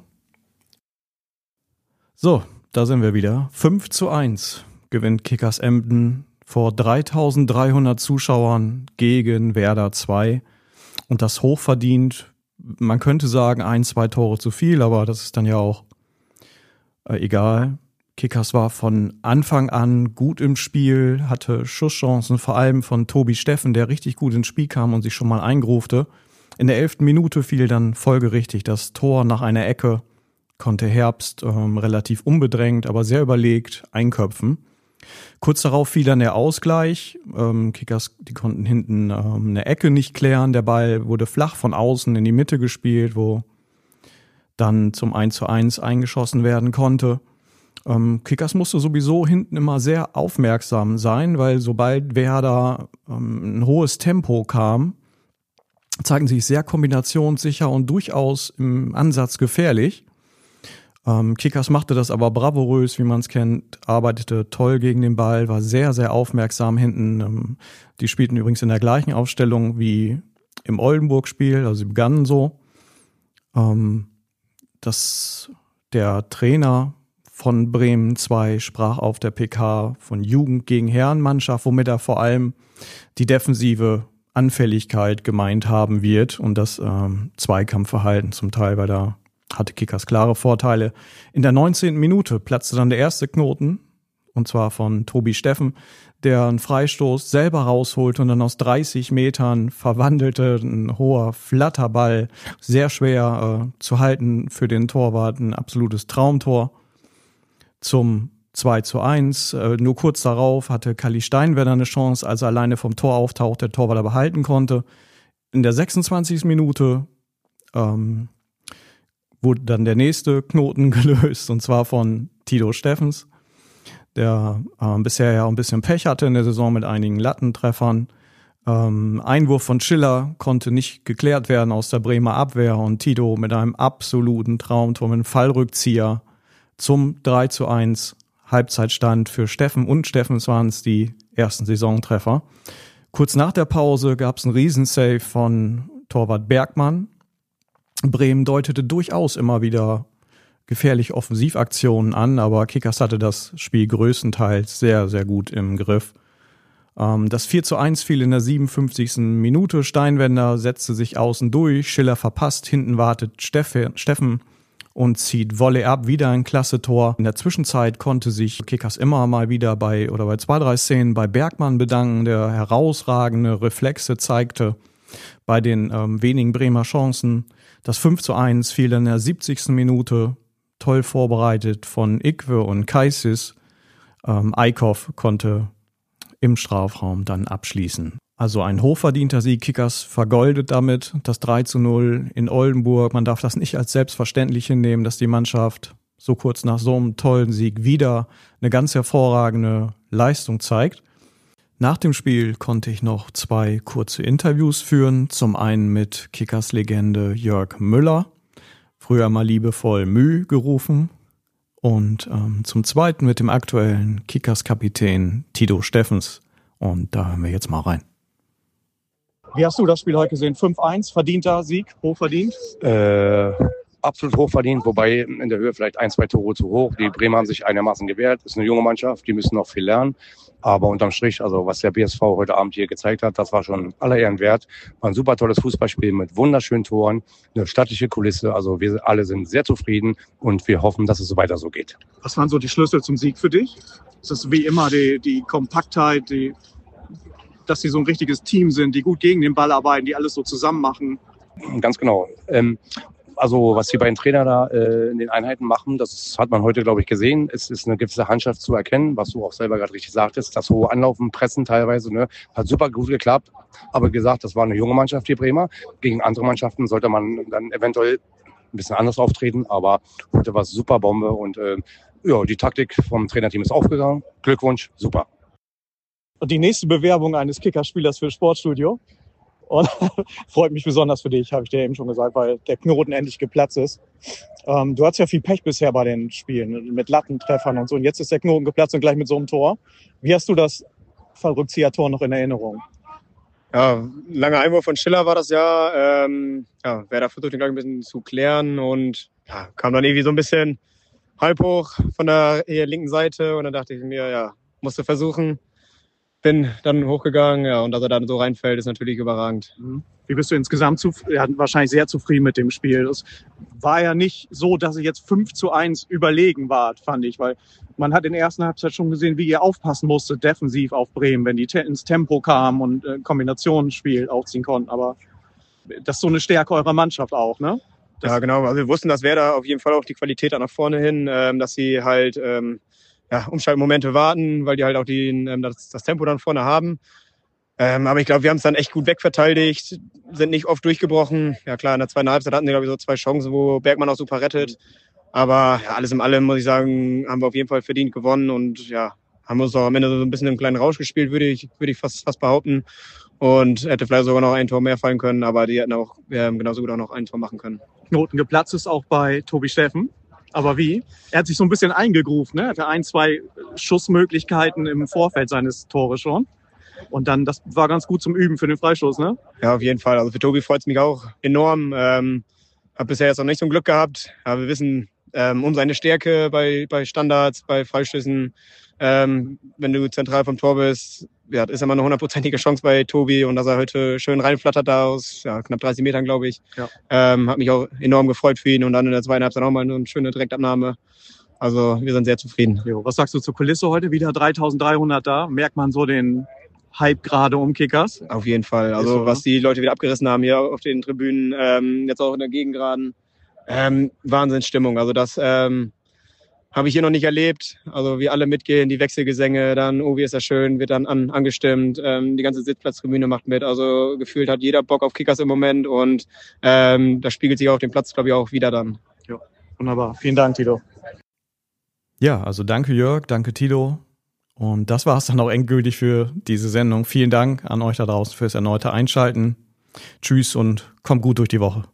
So, da sind wir wieder. 5:1 gewinnt Kickers Emden vor 3.300 Zuschauern gegen Werder 2. Und das hochverdient. Man könnte sagen, 1-2 Tore zu viel, aber das ist dann ja auch egal. Kickers war von Anfang an gut im Spiel, hatte Schusschancen, vor allem von Tobi Steffen, der richtig gut ins Spiel kam und sich schon mal eingrufte. In der 11. Minute fiel dann folgerichtig das Tor nach einer Ecke, konnte Herbst relativ unbedrängt, aber sehr überlegt einköpfen. Kurz darauf fiel dann der Ausgleich. Kickers, die konnten hinten eine Ecke nicht klären. Der Ball wurde flach von außen in die Mitte gespielt, wo dann zum 1:1 eingeschossen werden konnte. Kickers musste sowieso hinten immer sehr aufmerksam sein, weil sobald Werder ein hohes Tempo kam, zeigten sie sich sehr kombinationssicher und durchaus im Ansatz gefährlich. Kickers machte das aber bravourös, wie man es kennt, arbeitete toll gegen den Ball, war sehr, sehr aufmerksam hinten. Die spielten übrigens in der gleichen Aufstellung wie im Oldenburg-Spiel, also sie begannen so. Der Trainer von Bremen 2 sprach auf der PK von Jugend gegen Herrenmannschaft, womit er vor allem die defensive Anfälligkeit gemeint haben wird und das Zweikampfverhalten zum Teil, weil da hatte Kickers klare Vorteile. In der 19. Minute platzte dann der erste Knoten, und zwar von Tobi Steffen, der einen Freistoß selber rausholte und dann aus 30 Metern verwandelte, ein hoher Flatterball, sehr schwer zu halten für den Torwart, ein absolutes Traumtor. Zum 2:1, nur kurz darauf hatte Kalli Steinwerder eine Chance, als er alleine vom Tor auftaucht, der Torwart aber behalten konnte. In der 26. Minute wurde dann der nächste Knoten gelöst, und zwar von Tito Steffens, der bisher ja ein bisschen Pech hatte in der Saison mit einigen Lattentreffern. Einwurf von Schiller konnte nicht geklärt werden aus der Bremer Abwehr und Tito mit einem absoluten Traumtor, mit einem Fallrückzieher zum 3:1 Halbzeitstand für Steffen und Steffens waren es die ersten Saisontreffer. Kurz nach der Pause gab es einen Riesensave von Torwart Bergmann. Bremen deutete durchaus immer wieder gefährliche Offensivaktionen an, aber Kickers hatte das Spiel größtenteils sehr, sehr gut im Griff. Das 4:1 fiel in der 57. Minute. Steinwender setzte sich außen durch, Schiller verpasst, hinten wartet Steffen und zieht Volley ab, wieder ein klasse Tor. In der Zwischenzeit konnte sich Kickers immer mal wieder bei 2-3 Szenen bei Bergmann bedanken, der herausragende Reflexe zeigte bei den wenigen Bremer Chancen. Das 5:1 fiel in der 70. Minute, toll vorbereitet von Ikwe und Kaisis. Eickhoff konnte im Strafraum dann abschließen. Also ein hochverdienter Sieg, Kickers vergoldet damit das 3:0 in Oldenburg. Man darf das nicht als selbstverständlich hinnehmen, dass die Mannschaft so kurz nach so einem tollen Sieg wieder eine ganz hervorragende Leistung zeigt. Nach dem Spiel konnte ich noch 2 kurze Interviews führen. Zum einen mit Kickers-Legende Jörg Müller, früher mal liebevoll Müh gerufen. Und zum zweiten mit dem aktuellen Kickers-Kapitän Tito Steffens. Und da hören wir jetzt mal rein. Wie hast du das Spiel heute gesehen? 5:1, verdienter Sieg, hochverdient? Absolut hochverdient, wobei in der Höhe vielleicht 1-2 Tore zu hoch. Die Bremer haben sich einigermaßen gewehrt. Das ist eine junge Mannschaft, die müssen noch viel lernen. Aber unterm Strich, also was der BSV heute Abend hier gezeigt hat, das war schon aller Ehren wert. War ein super tolles Fußballspiel mit wunderschönen Toren, eine stattliche Kulisse. Also wir alle sind sehr zufrieden und wir hoffen, dass es so weiter so geht. Was waren so die Schlüssel zum Sieg für dich? Ist das wie immer die Kompaktheit, dass sie so ein richtiges Team sind, die gut gegen den Ball arbeiten, die alles so zusammen machen? Ganz genau. Also was die beiden Trainer da in den Einheiten machen, das hat man heute, glaube ich, gesehen. Es ist eine gewisse Handschrift zu erkennen, was du auch selber gerade richtig sagtest. Das hohe Anlaufen, Pressen teilweise, ne, hat super gut geklappt. Aber gesagt, das war eine junge Mannschaft, die Bremer. Gegen andere Mannschaften sollte man dann eventuell ein bisschen anders auftreten, aber heute war es super Bombe und die Taktik vom Trainerteam ist aufgegangen. Glückwunsch, super. Und die nächste Bewerbung eines Kicker-Spielers für Sportstudio. Und freut mich besonders für dich, habe ich dir eben schon gesagt, weil der Knoten endlich geplatzt ist. Du hattest ja viel Pech bisher bei den Spielen mit Lattentreffern und so. Und jetzt ist der Knoten geplatzt und gleich mit so einem Tor. Wie hast du das Fallrückzieher-Tor noch in Erinnerung? Ja, langer Einwurf von Schiller war das ja. Werder versucht den gleich ein bisschen zu klären und kam dann irgendwie so ein bisschen halb hoch von der linken Seite. Und dann dachte ich mir, musste versuchen. Bin dann hochgegangen, und dass er dann so reinfällt, ist natürlich überragend. Wie bist du insgesamt wahrscheinlich sehr zufrieden mit dem Spiel? Es war ja nicht so, dass ihr jetzt 5:1 überlegen wart, fand ich, weil man hat in der ersten Halbzeit schon gesehen, wie ihr aufpassen musstet defensiv auf Bremen, wenn die ins Tempo kamen und Kombinationsspiel aufziehen konnten. Aber das ist so eine Stärke eurer Mannschaft auch, ne? Ja, genau. Also wir wussten, dass Werder auf jeden Fall auch die Qualität da nach vorne hin, dass sie halt Umschaltmomente warten, weil die halt auch das Tempo dann vorne haben. Aber ich glaube, wir haben es dann echt gut wegverteidigt, sind nicht oft durchgebrochen. Ja klar, in der zweiten Halbzeit hatten wir, glaube ich, so 2 Chancen, wo Bergmann auch super rettet. Aber alles in allem, muss ich sagen, haben wir auf jeden Fall verdient gewonnen und haben uns auch am Ende so ein bisschen im kleinen Rausch gespielt, würde ich fast behaupten. Und hätte vielleicht sogar noch ein Tor mehr fallen können, aber die hätten auch genauso gut auch noch ein Tor machen können. Knoten geplatzt ist auch bei Tobi Steffen. Aber wie? Er hat sich so ein bisschen eingegruft, ne? Er hatte 1-2 Schussmöglichkeiten im Vorfeld seines Tores schon. Und dann, das war ganz gut zum Üben für den Freistoß, ne? Ja, auf jeden Fall. Also für Tobi freut es mich auch enorm. Hab bisher jetzt noch nicht so ein Glück gehabt. Aber wir wissen um seine Stärke bei Standards, bei Freistößen. Wenn du zentral vom Tor bist, ist immer eine 100%ige Chance bei Tobi. Und dass er heute schön reinflattert da aus knapp 30 Metern, glaube ich. Ja. Hat mich auch enorm gefreut für ihn. Und dann in der zweiten Halbzeit auch mal eine schöne Direktabnahme. Also wir sind sehr zufrieden. Jo, was sagst du zur Kulisse heute? Wieder 3.300 da. Merkt man so den Hype gerade um Kickers? Auf jeden Fall. Also so, was die Leute wieder abgerissen haben hier auf den Tribünen, jetzt auch in der Gegengraden. Wahnsinnsstimmung. Also das habe ich hier noch nicht erlebt. Also wie alle mitgehen, die Wechselgesänge, dann wie ist das schön, wird dann angestimmt. Die ganze Sitzplatztribüne macht mit. Also gefühlt hat jeder Bock auf Kickers im Moment und das spiegelt sich auf dem Platz, glaube ich, auch wieder dann. Ja, wunderbar. Vielen Dank, Tito. Ja, also danke Jörg, danke Tito. Und das war es dann auch endgültig für diese Sendung. Vielen Dank an euch da draußen fürs erneute Einschalten. Tschüss und kommt gut durch die Woche.